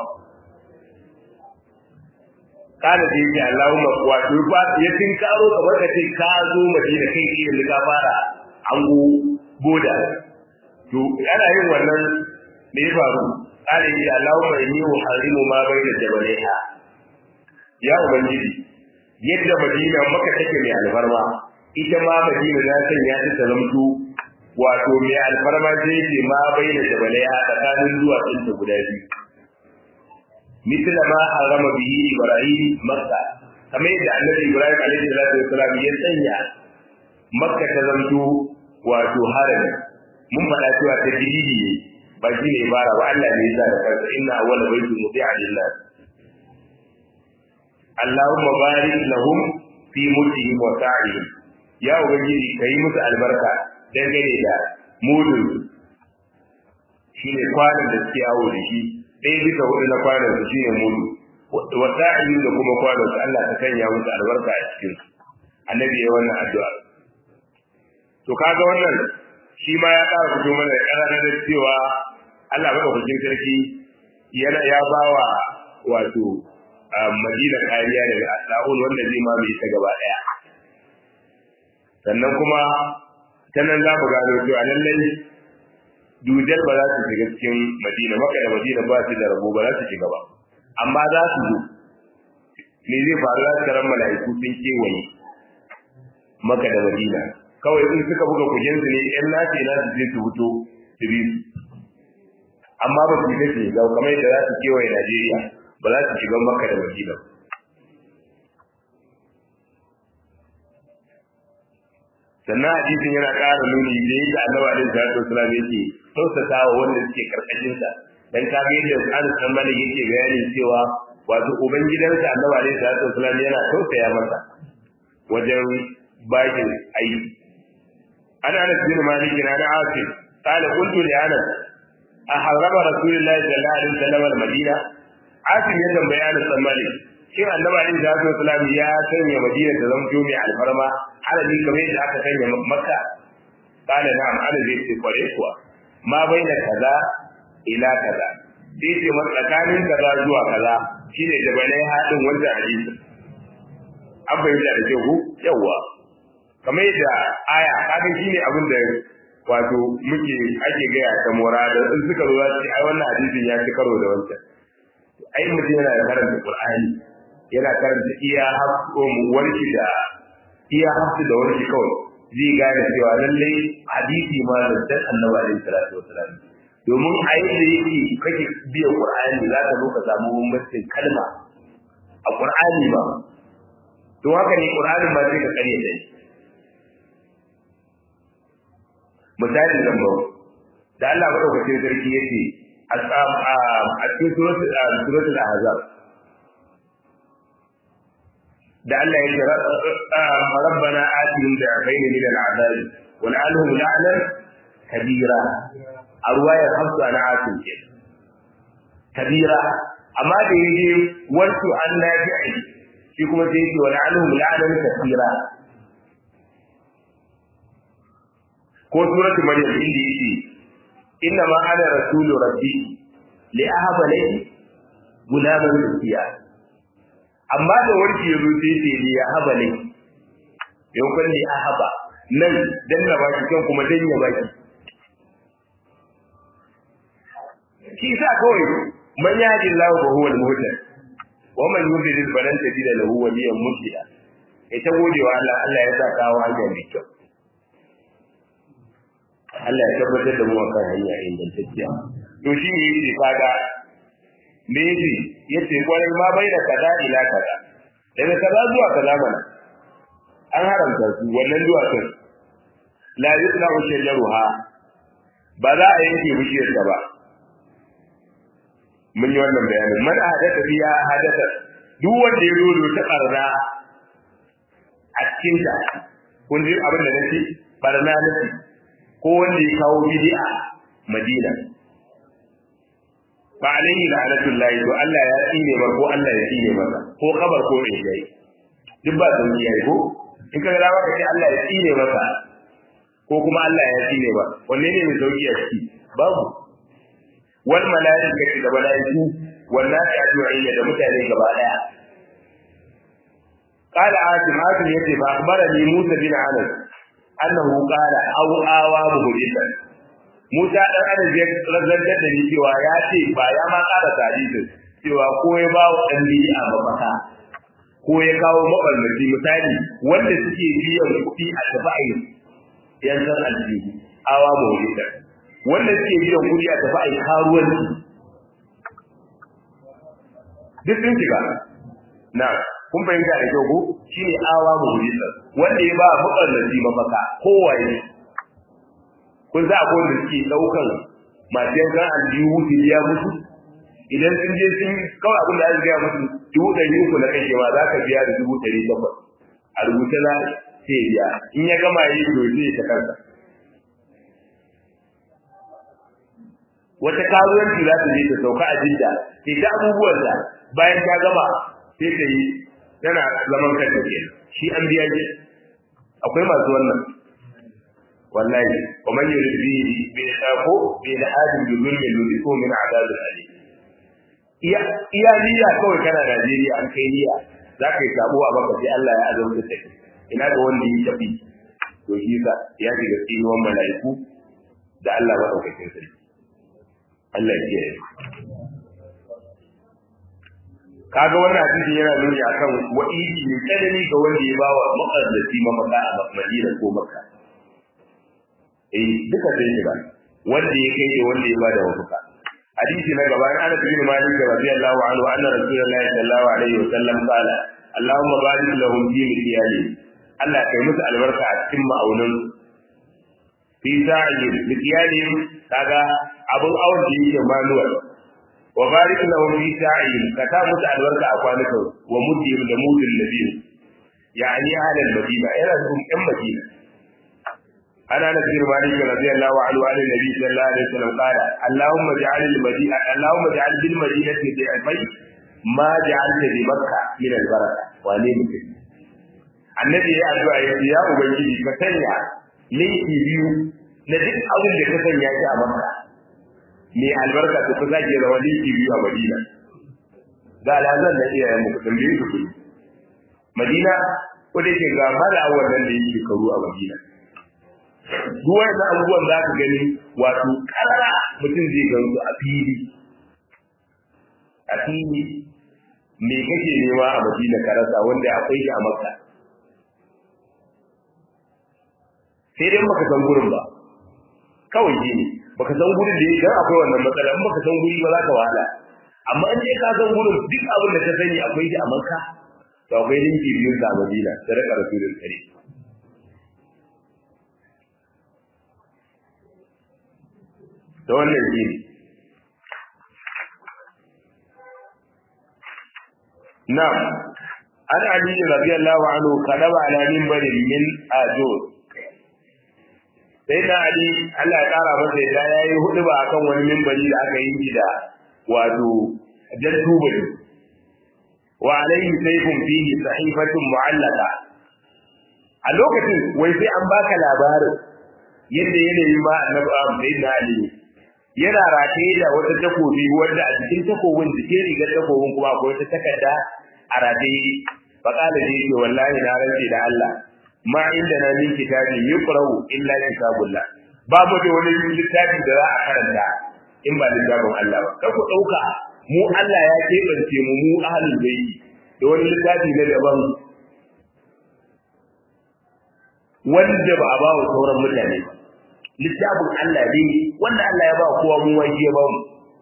kana da yake Allahumma wato fa ya tinkaro kamar ka ce ka zo Madina kai ke da ka fara ango boda to ana yin wannan me ya faru kana da Allahumma inni uharimu ma baina jabalaiha ya ubangiji yadda Madina Makka take mai alfarma ita ma Madina na sanya ta ta zamto wato mai alfarma ce ce ma baina jabalaiha tsakanin duwatsun ta guda biyu مثل ما حرم به إبراهيم مكة كما يدعى النبي إبراهيم عليه الصلاة والسلام يسنى مكة تزمتو واتو حرم من فلاتوا تجديدي بجين إبارة وعلا نيسان فإن أول بيت مطيع لله اللهم بارك لهم في ملكهم وسعيهم يا أبنجي كيمة البركة dangane da mudun shi ne kwanan da suke awo da shi ɗaya bisa hudu na kwanan su shine mudu wata ayi da kuma kwanan su Allah ta sanya musu albarka a cikin su annabi ya wannan addu'a to kaga wannan shi ma ya ƙara fito mana ƙarara da cewa Allah madaukakin sarki yana ya bawa wato Madina kariya daga Asa'ul wanda zai ma bai ta gaba ɗaya sannan kuma ta nan za mu gano cewa lallai dujal ba za su shiga cikin Madina Makka da Madina ba su da rabo ba za su shiga ba amma za su zo me zai faru za su karan mala'iku sun kewaye Makka da Madina kawai in suka buga kujen su ne ƴan nace na su je su fito su bi su amma ba su shiga su shiga kamar yadda za su kewaye Najeriya ba za su shiga Makka da Madina sannan hadisin yana ƙara nuni da yadda Annabi alaihi salatu wasallam yake tausasa wa wanda suke karkashin sa dan ka ga yadda Anas bin Malik yake bayani cewa wato ubangidansa Annabi alaihi salatu wasallam yana tausaya masa wajen bakin aiki ana Anas bin Malik na da Asim qala qultu li Anas aharrama Rasulullahi sallallahu alaihi wasallam al-Madina Asim ya tambaya Anas bin Malik shin Annabi alaihi salatu wasallam ya sanya Madina ta zama mai alfarma alabi kamar yadda aka sanya Makka kana na'am alabi ce kware kuwa ma baina kaza ila kaza sai ce tsakanin kaza zuwa kaza shine da balai hadin wanda hadisi an bayyana da ke ku yawa kamar yadda aya kaga shine abin da wato muke ake ga ya ta murada in suka zo sai ai wannan hadisin ya ci karo da wancan ai mutum yana da karanta Qur'ani yana karanta iya hakko mu warki da iya hakki da warki kawai zai gane cewa lallai hadisi ma da dan Annabi alaihi salatu wasallam domin a yadda yake kake biya Qur'ani za ka zo ka samu bambancin kalma a Qur'ani ba to haka ne Qur'ani ma sai ka kare da shi misali nan ba da Allah madaukakin sarki yace a cikin suratul suratul ahzab da Allah ya ce rabbana atihim da'afaini min al'adab wa la'anhum la'nan kabira arwaya hafsu ana atin ke kabira amma da yaje wasu annabi'i shi kuma sai ce wa la'anhum la'nan kabira ko suratul maryam inda yake inna ma ana rasulu rabbi li ahaba laki gulaman zakiya amma da warki yazo sai ce li ahaba laki yau kan li ahaba nan dan na baki kan kuma dan ya baki shi sa kawai man yaji Allah wa huwa al-muhtad wa man yudlil falan tajid lahu waliyan murshida ita godewa Allah Allah ya sa kawo hanya mai kyau Allah ya tabbatar da mu akan hanya ingantacciya to shi ne yake kaga me yake yace kwarai ma bai da kaza ila kaza daga kaza zuwa kaza mana an haramta su wannan zuwa kan la yusna'u shajaruha ba za a yanke bishiyar ta ba mun yi wannan bayanin man hadatha biya hadatha duk wanda ya rodo ta karna a cikin ta kun ji abin da nake barna nake ko wanda ya kawo bid'a Madina fa alayhi la'natullahi to Allah ya tsine mar ko Allah ya tsine masa ko kabar ko in yayi duk ba sun yi ko in ka ga maka ce Allah ya tsine masa ko kuma Allah ya tsine ba wanne ne mai sauki a ciki babu wal malaikatu da malaiku wallahi ajma'in da mutane gaba daya قال عاصم عاصم يتي فأخبرني موسى بن عنس أنه قال أو آوى مهجدا موسى ɗan Anas ya razantar da ni cewa ya ce ba ya ma ƙara hadisin cewa ko ya ba wa ɗan biyu a mafaka ko ya kawo maɓalmaci misali wanda suke biyan kuɗi a tafi yan san aljihu awa mawulidan wanda suke biyan kuɗi a tafi karuwanci duk sun shiga na kun fahimta da kyau ko shine awa mawulidan wanda ya ba maɓalmaci mafaka kowaye kun za a ko da suke ɗaukan masu yankan aljihu su biya musu idan sun je sun kawai abin da aka gaya musu dubu ɗari uku na kashewa za ka biya da dubu ɗari takwas a rubuce za sai biya in ya gama yi to zai ta kansa wata karuwanci za ta je ta sauka a jidda sai ta abubuwan da bayan ta gama sai ta yi tana zaman kanta ke shi an biya shi akwai masu wannan wallahi wa man yurid bihi bi shaqo bi al-adil bi zulmi yudiku min adab al-alim iya iya niyya kawai kana Najeriya an kai niyya zaka yi sabo a baka sai Allah ya azabta da kai ina ga wanda yi tafi to shi ka ya shiga tsinuwan malaiku da Allah ba daukakin sai Allah ya kiyaye kaga wannan hadisi yana nuni akan wa'idi ne tsanani ga wanda ya bawa muqaddasi mamaka a Madina ko Makka eh duka sai shiga wanda ya kai da wanda ya bada wafuka hadisi na gaba Anas bin Malik radiyallahu anhu anna Rasulullahi sallallahu alaihi wasallam qala Allahumma barik lahum fi mikyali Allah kai musu albarka a cikin ma'aunin fi sa'i mikyali kaga abun awon da yake manual wa barik lahum fi sa'i ka ta musu albarka a kwanukan wa muddi da mudin nabi yani ahlul madina yana cikin ɗan madina أنا أنس بن مالك رضي الله عنه عن النبي صلى الله عليه وسلم قال اللهم اجعل المدينة اللهم اجعل بالمدينة ضعفي ما جعلت بمكة من البركة وأني مسلم النبي يا أدعى يا أبنجي كتنيا ليكي بيو نجد أول كتنيا يا مكة من البركة تفزاجي وليكي بيو مدينة قال هذا الذي يا مكتم بيو مدينة وديك قال هذا أول الذي يكروا مدينة duk wannan abubuwan za ka gani wato karara mutum zai gansu a fili a fili me kake nema a Madina ka rasa wanda akwai shi a Makka sai dai baka san gurin ba kawai shi ne baka san gurin da yake akwai wannan matsala in baka san guri ba za ka wahala amma in dai ka san gurin duk abin da ka sani akwai shi a Makka to akwai linki biyu a Madina sai raka rasulul karim da wannan shi na'am an ali radiyallahu anhu kadaba ala minbarin min ajur sai da ali Allah ya kara masa da yayi hudu ba akan wani minbari da aka yi da wato jaddubali wa alayhi sayfun fihi sahifatun mu'allaqa a lokacin wai sai an baka labarin yadda yanayin ma annabi sayyidina ali yana rataye da wata takobi wanda a cikin takobin cikin rigar takobin kuma akwai wata takarda a rataye faqala ji ce wallahi na rantsi da Allah ma inda na min kitabi yuqra'u illa kitabullah babu da wani littafi da za a karanta in ba littafin Allah ba kar ku dauka mu Allah ya kebance mu mu ahlul bayti da wani littafi na daban wanda ba a ba wa sauran mutane ba littafin Allah ne wanda Allah ya ba kowa mu wani ya ba mu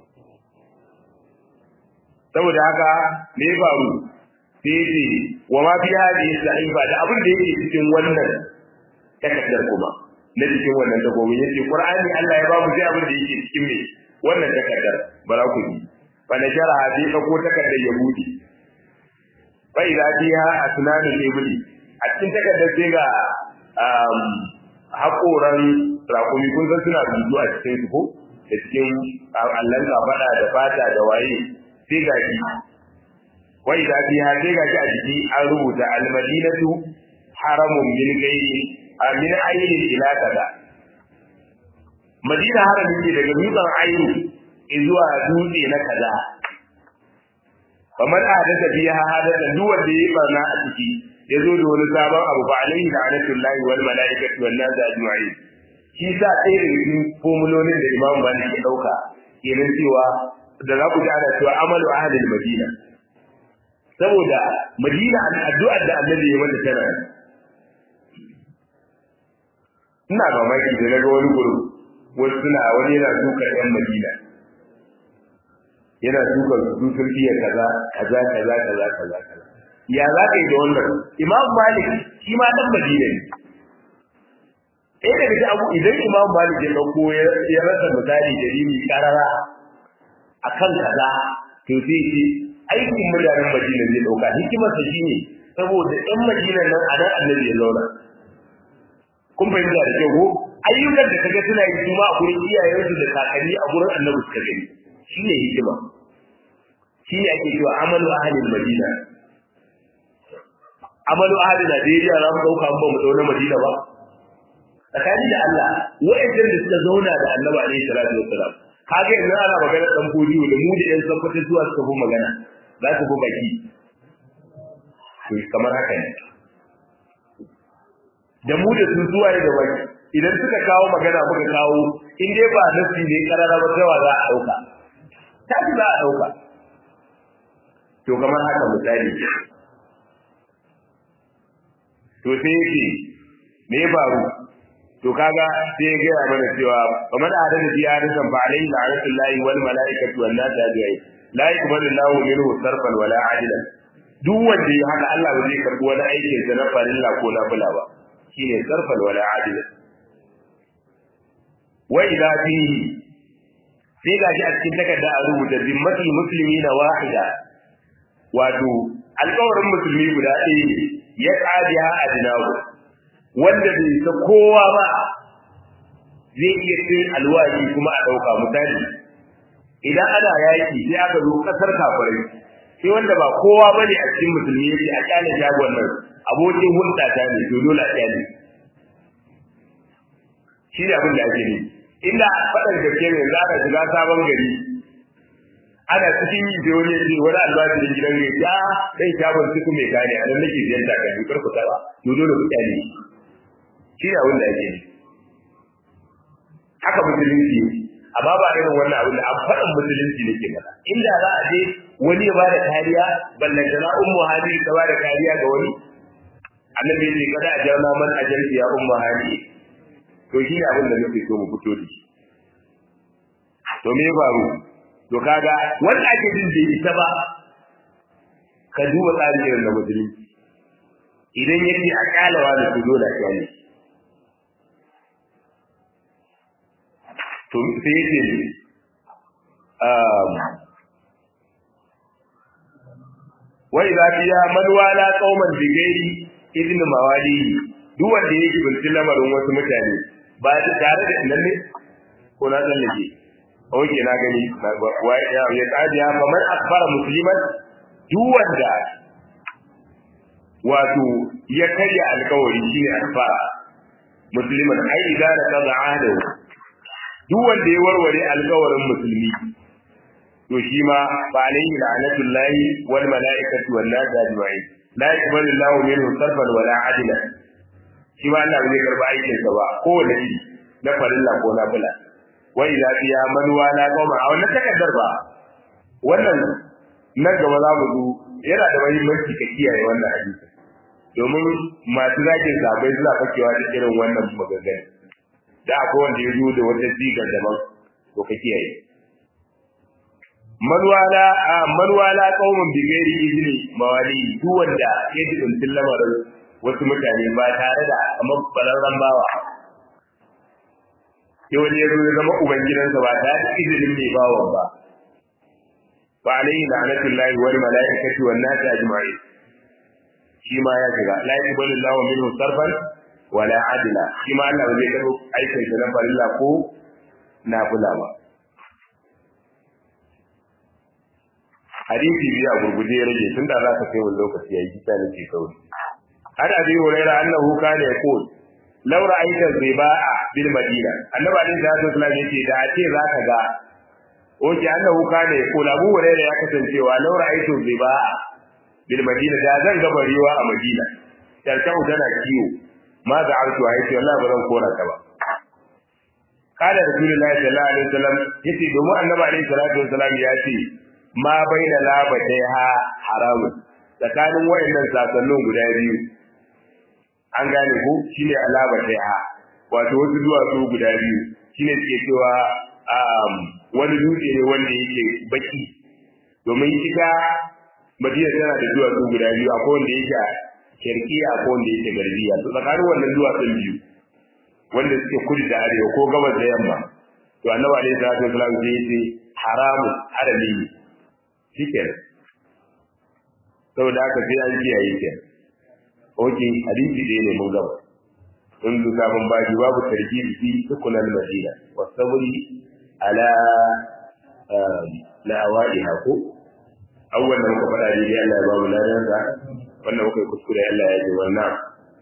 saboda haka me ya faru sai ce wa ma fi hadhihi sahifa da abin da yake cikin wannan takaddar kuma na cikin wannan takobi yace Qur'ani Allah ya ba mu sai abin da yake cikin me wannan takaddar bara ku ji fa na shara hadi ko takaddar yahudi fa idza fiha asnanul ibli a cikin takaddar sai ga haƙoran raƙumi kun san suna rubutu a cikin su ko da cikin allan kafada da fata da waye sai gashi wai da fi har sai gashi a jiki an rubuta al-madinatu haramun min gairi amin ayni ila kaza madina harami ce daga dutsen ayni zuwa dutse na kaza kamar hadatha fiha hadatha duk wanda yayi barna a ciki yazo da wani sabon abu fa alaihi la'natullahi wal malaikati wan nas ajma'in shi sa ɗaya daga cikin formulolin da Imam Malik ya dauka kenan cewa da za ku ji ana cewa amalu ahlil madina saboda madina addu'ar da annabi ya mata tana ina ga maki da daga wani guru wasu suna wani yana dukar yan madina yana duka su turkiya kaza kaza kaza kaza kaza kaza ya za ka yi da wannan Imam Malik shi ma dan madina ne eh da kace abu idan Imam Malik ya dauko ya rasa misali dalili karara akan kaza to sai shi aikin mutanen madina zai dauka hikimar sa shine saboda ɗan madinan nan a nan annabi ya zauna kun fahimta da kyau ko ayyukan da kaga suna yi kuma a gurin iyayensu da kakanni a gurin annabi suka gani shine hikima shi ne ake cewa amalu ahlil madina amalu ahlil Najeriya za mu dauka ba mu dauna madina ba tsakani da Allah wa'annan da suka zauna da annabi alaihi salatu wassalam kage yanzu ana magana dan bodiyo da mu da yan sabbata zuwa suka fi magana za su fi baki to kamar haka ne da mu da su zuwa da baki idan suka kawo magana muka kawo in dai ba nasi ne karara ba sai wa za a dauka ta ji za a dauka to kamar haka misali to sai yake me faru to kaga sai ya gaya mana cewa kamar da hadisi ya hadisan fa alaihi la'natullahi wal malaikatu wan nas ajma'in la yaqbalu Allahu minhu sarfan wala adlan duk wanda ya haka Allah ba zai karbi wani aikin sa na farilla ko na fula ba shine sarfan wala adlan wa idha fihi sai ga shi a cikin takarda a rubuta zimmatul muslimina wahida wato alƙawarin musulmi guda ɗaya ya qadiha adnahu wanda bai sa kowa ba zai iya cin alwaji kuma a dauka misali idan ana yaki sai aka zo kasar kafirai sai wanda ba kowa bane a cikin musulmi yake a kyale jagon nan abokin hulɗa ta ne to dole a kyale shi ne abin da ake yi inda faɗar gaske ne za ka shiga sabon gari ana cikin yi da wani yake wani albashi gidan ne ya sai shagon cikin mai gane a nan nake siyan takalmi kar ku taba to dole ku kyale shi ne abin da ake yi haka musulunci amma ba irin wannan abin da an faɗin musulunci ne ke mana inda za a je wani ya bada kariya ballanta na ummu hali ta bada kariya ga wani annabi ya ce kada a jauna man ajalti ya ummu hali to shi ne abin da nake so mu fito da shi to me faru to kaga wanda ake jin da ita ba ka duba tsarin irin da musulunci idan yake a kalawa da su dole a kyale to sai yake um wa idza fiya man wala qauman bi ghairi idn mawali duk wanda yake bin lamarin wasu mutane ba tare da nan ne ko na tsallake oke na gani wa ya ya tsadiya fa man akbara musliman duk wanda wato ya karya alƙawari shine akbara musliman ai idan da qada'ahu duk wanda ya warware alƙawarin musulmi to shi ma fa alayhi la'natullahi wal mala'ikati wan nas ajma'in la yaqbalu Allahu minhu sarfan wala adla shi ma Allah zai karba aikin sa ba ko da shi na farilla ko na bula wa idza fiya man wala qawma a wannan takaddar ba wannan nan gaba za mu zo yana da muhimmanci ka kiyaye wannan hadisi domin masu zakin sabai suna fakewa da irin wannan maganganu da akwai wanda ya zo da wata sigar daban to ka kiyaye manwala manwala qaumun bi ghairi izni mawali duk wanda ya ji dun lamarin wasu mutane ba tare da kamar bararran bawa sai wani ya zo ya zama uban gidansa ba tare da izinin mai bawan ba fa alayhi la'natullahi wal malaikati wan nas ajma'in shi ma ya shiga la yaqbalu Allahu minhu sarfan wala adla shi ma Allah zai karbo aikin sa na farilla ko nafila ba hadisi biya gurguje rage tunda za ka kai wani lokaci yayi kita ne ke kawai har abi hurairah annahu kana yaqul law ra'aita riba'a bil madina annabi alaihi salatu wasallam yace da ace zaka ga oke annahu kana yaqul abu hurairah ya kasancewa law ra'aitu riba'a bil madina da zan ga bariwa a madina tarkau tana kiwo ma da artu yace wallahi ba zan kora ta ba kada rasulullahi sallallahu alaihi wasallam yace domin annabi alaihi salatu wasallam ya ce ma baina labataiha haramun tsakanin wayannan sasannin guda biyu an gane ko shine alabataiha wato wasu duwatsu guda biyu shine suke cewa wani dutse ne wanda yake baki domin ita Madina tana da duwatsu guda biyu akwai wanda yake kirkiya akwai wanda yake garbiya to tsakanin wannan duwatsun biyu wanda suke kudu da arewa ko gabas da yamma to annabi alaihi salatu wasallam sai yace haramu harami ne shikenan saboda haka sai an kiyaye ke oke hadisi dai ne mun gaba in duka mun baji babu tarkibi fi sukunan madina wasabri ala la awaiha ko awwal da muka faɗa dai Allah ya ba mu ladan sa wannan muka kuskure Allah ya ji wannan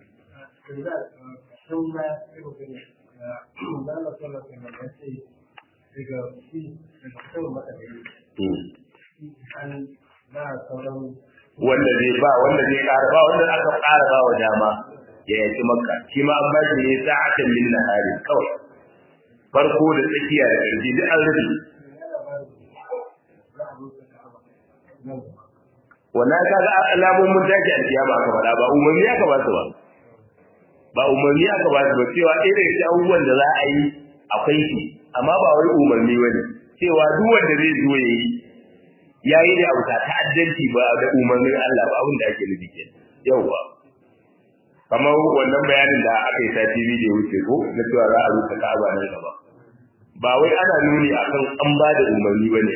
wanda zai ba wanda zai ƙara ba wanda aka ƙara ba wa dama ya yaki makka shi ma an ba shi ne sa'atan min nahari kawai farko da tsakiya da ƙarfi duk an rufe wannan kaga alamomin take alkiyama aka faɗa ba umarni aka ba su ba ba umarni aka ba su ba cewa irin shi abubuwan da za a yi akwai shi amma ba wai umarni bane cewa duk wanda zai zo yayi yayi da abu ta ta'addanci ba da umarnin Allah ba abin da ake nufi ke yawa kamar wannan bayanin da aka yi sati bidiyo wuce ko na cewa za a rusa Ka'aba nan gaba ba wai ana nuni akan an ba da umarni bane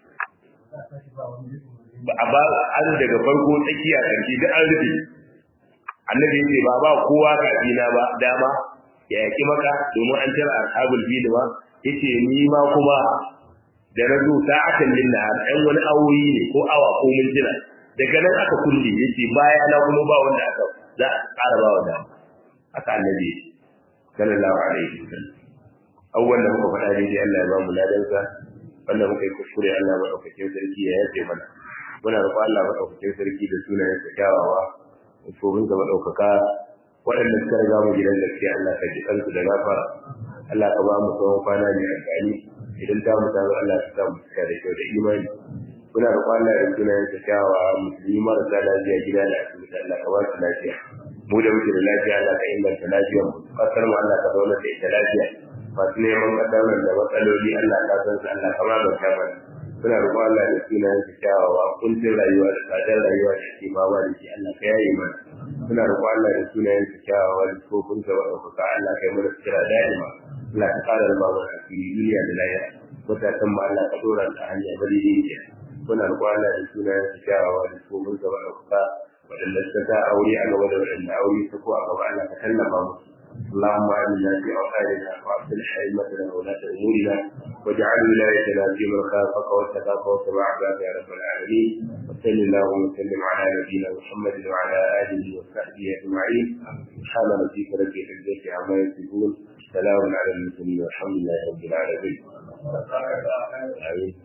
ba ba an daga farko tsakiya karshe duk an rufe annabi yace ba ba kowa kafina ba dama ya yaki maka domin an tara ashabul fil ba yace ni ma kuma da razu sa'atan lin nahar ɗan wani awoyi ne ko awa ko mintuna daga nan aka kulle yace baya na kuma ba wanda aka za a ƙara ba wa dama haka annabi sallallahu alaihi wasallam awwal da muka faɗa dai Allah ya ba mu ladansa wanda muka yi kuskure Allah madaukakin sarki ya yafe mana muna roƙon Allah madaukakin sarki da sunayen sa kyawawa tsohon ga madaukaka waɗanda suka riga mu gidan gaskiya Allah ka ji kansu da gafara Allah ka ba mu tsawon kwana mai amfani idan ta mu tazo Allah ka sa mu cika da kyau da imani muna roƙon Allah da sunayen sa kyawawa musulmi marasa lafiya gida da asibiti Allah ka ba su lafiya mu da muke da lafiya Allah ka inganta lafiyar mu kasar mu Allah ka zauna da ita lafiya masu neman kadarar da matsaloli Allah ka san su Allah ka magance mana muna roƙon Allah da sunayen sa kyawawa kuncin rayuwa da tsadar rayuwa da ke fama da shi Allah ka yaye mana muna roƙon Allah da sunayen sa kyawawa da tsofin sa wadda Allah ka yi mana kira da'ima Allah ka ƙara da babu asiri duniya da lahira mutakan ma Allah ka dora ta hanya bari ne muna roƙon Allah da sunayen sa kyawawa da tsofin sa wadda waɗanda suka ta aure a gaba da waɗanda aure ta ko a gaba Allah ka tallafa musu اللهم آمنا في أوطاننا وأصلح أئمتنا وولاة أمورنا واجعل ولايتنا في من خافك واتقاك واتبع عبادك يا رب العالمين وصل اللهم وسلم على نبينا محمد وعلى آله وصحبه أجمعين سبحان ربك رب العزة عما يصفون سلام على المرسلين والحمد لله رب العالمين آمين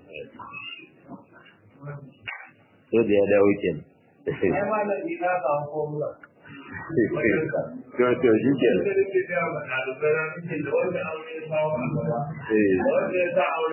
يودي يا داوود to to shi ke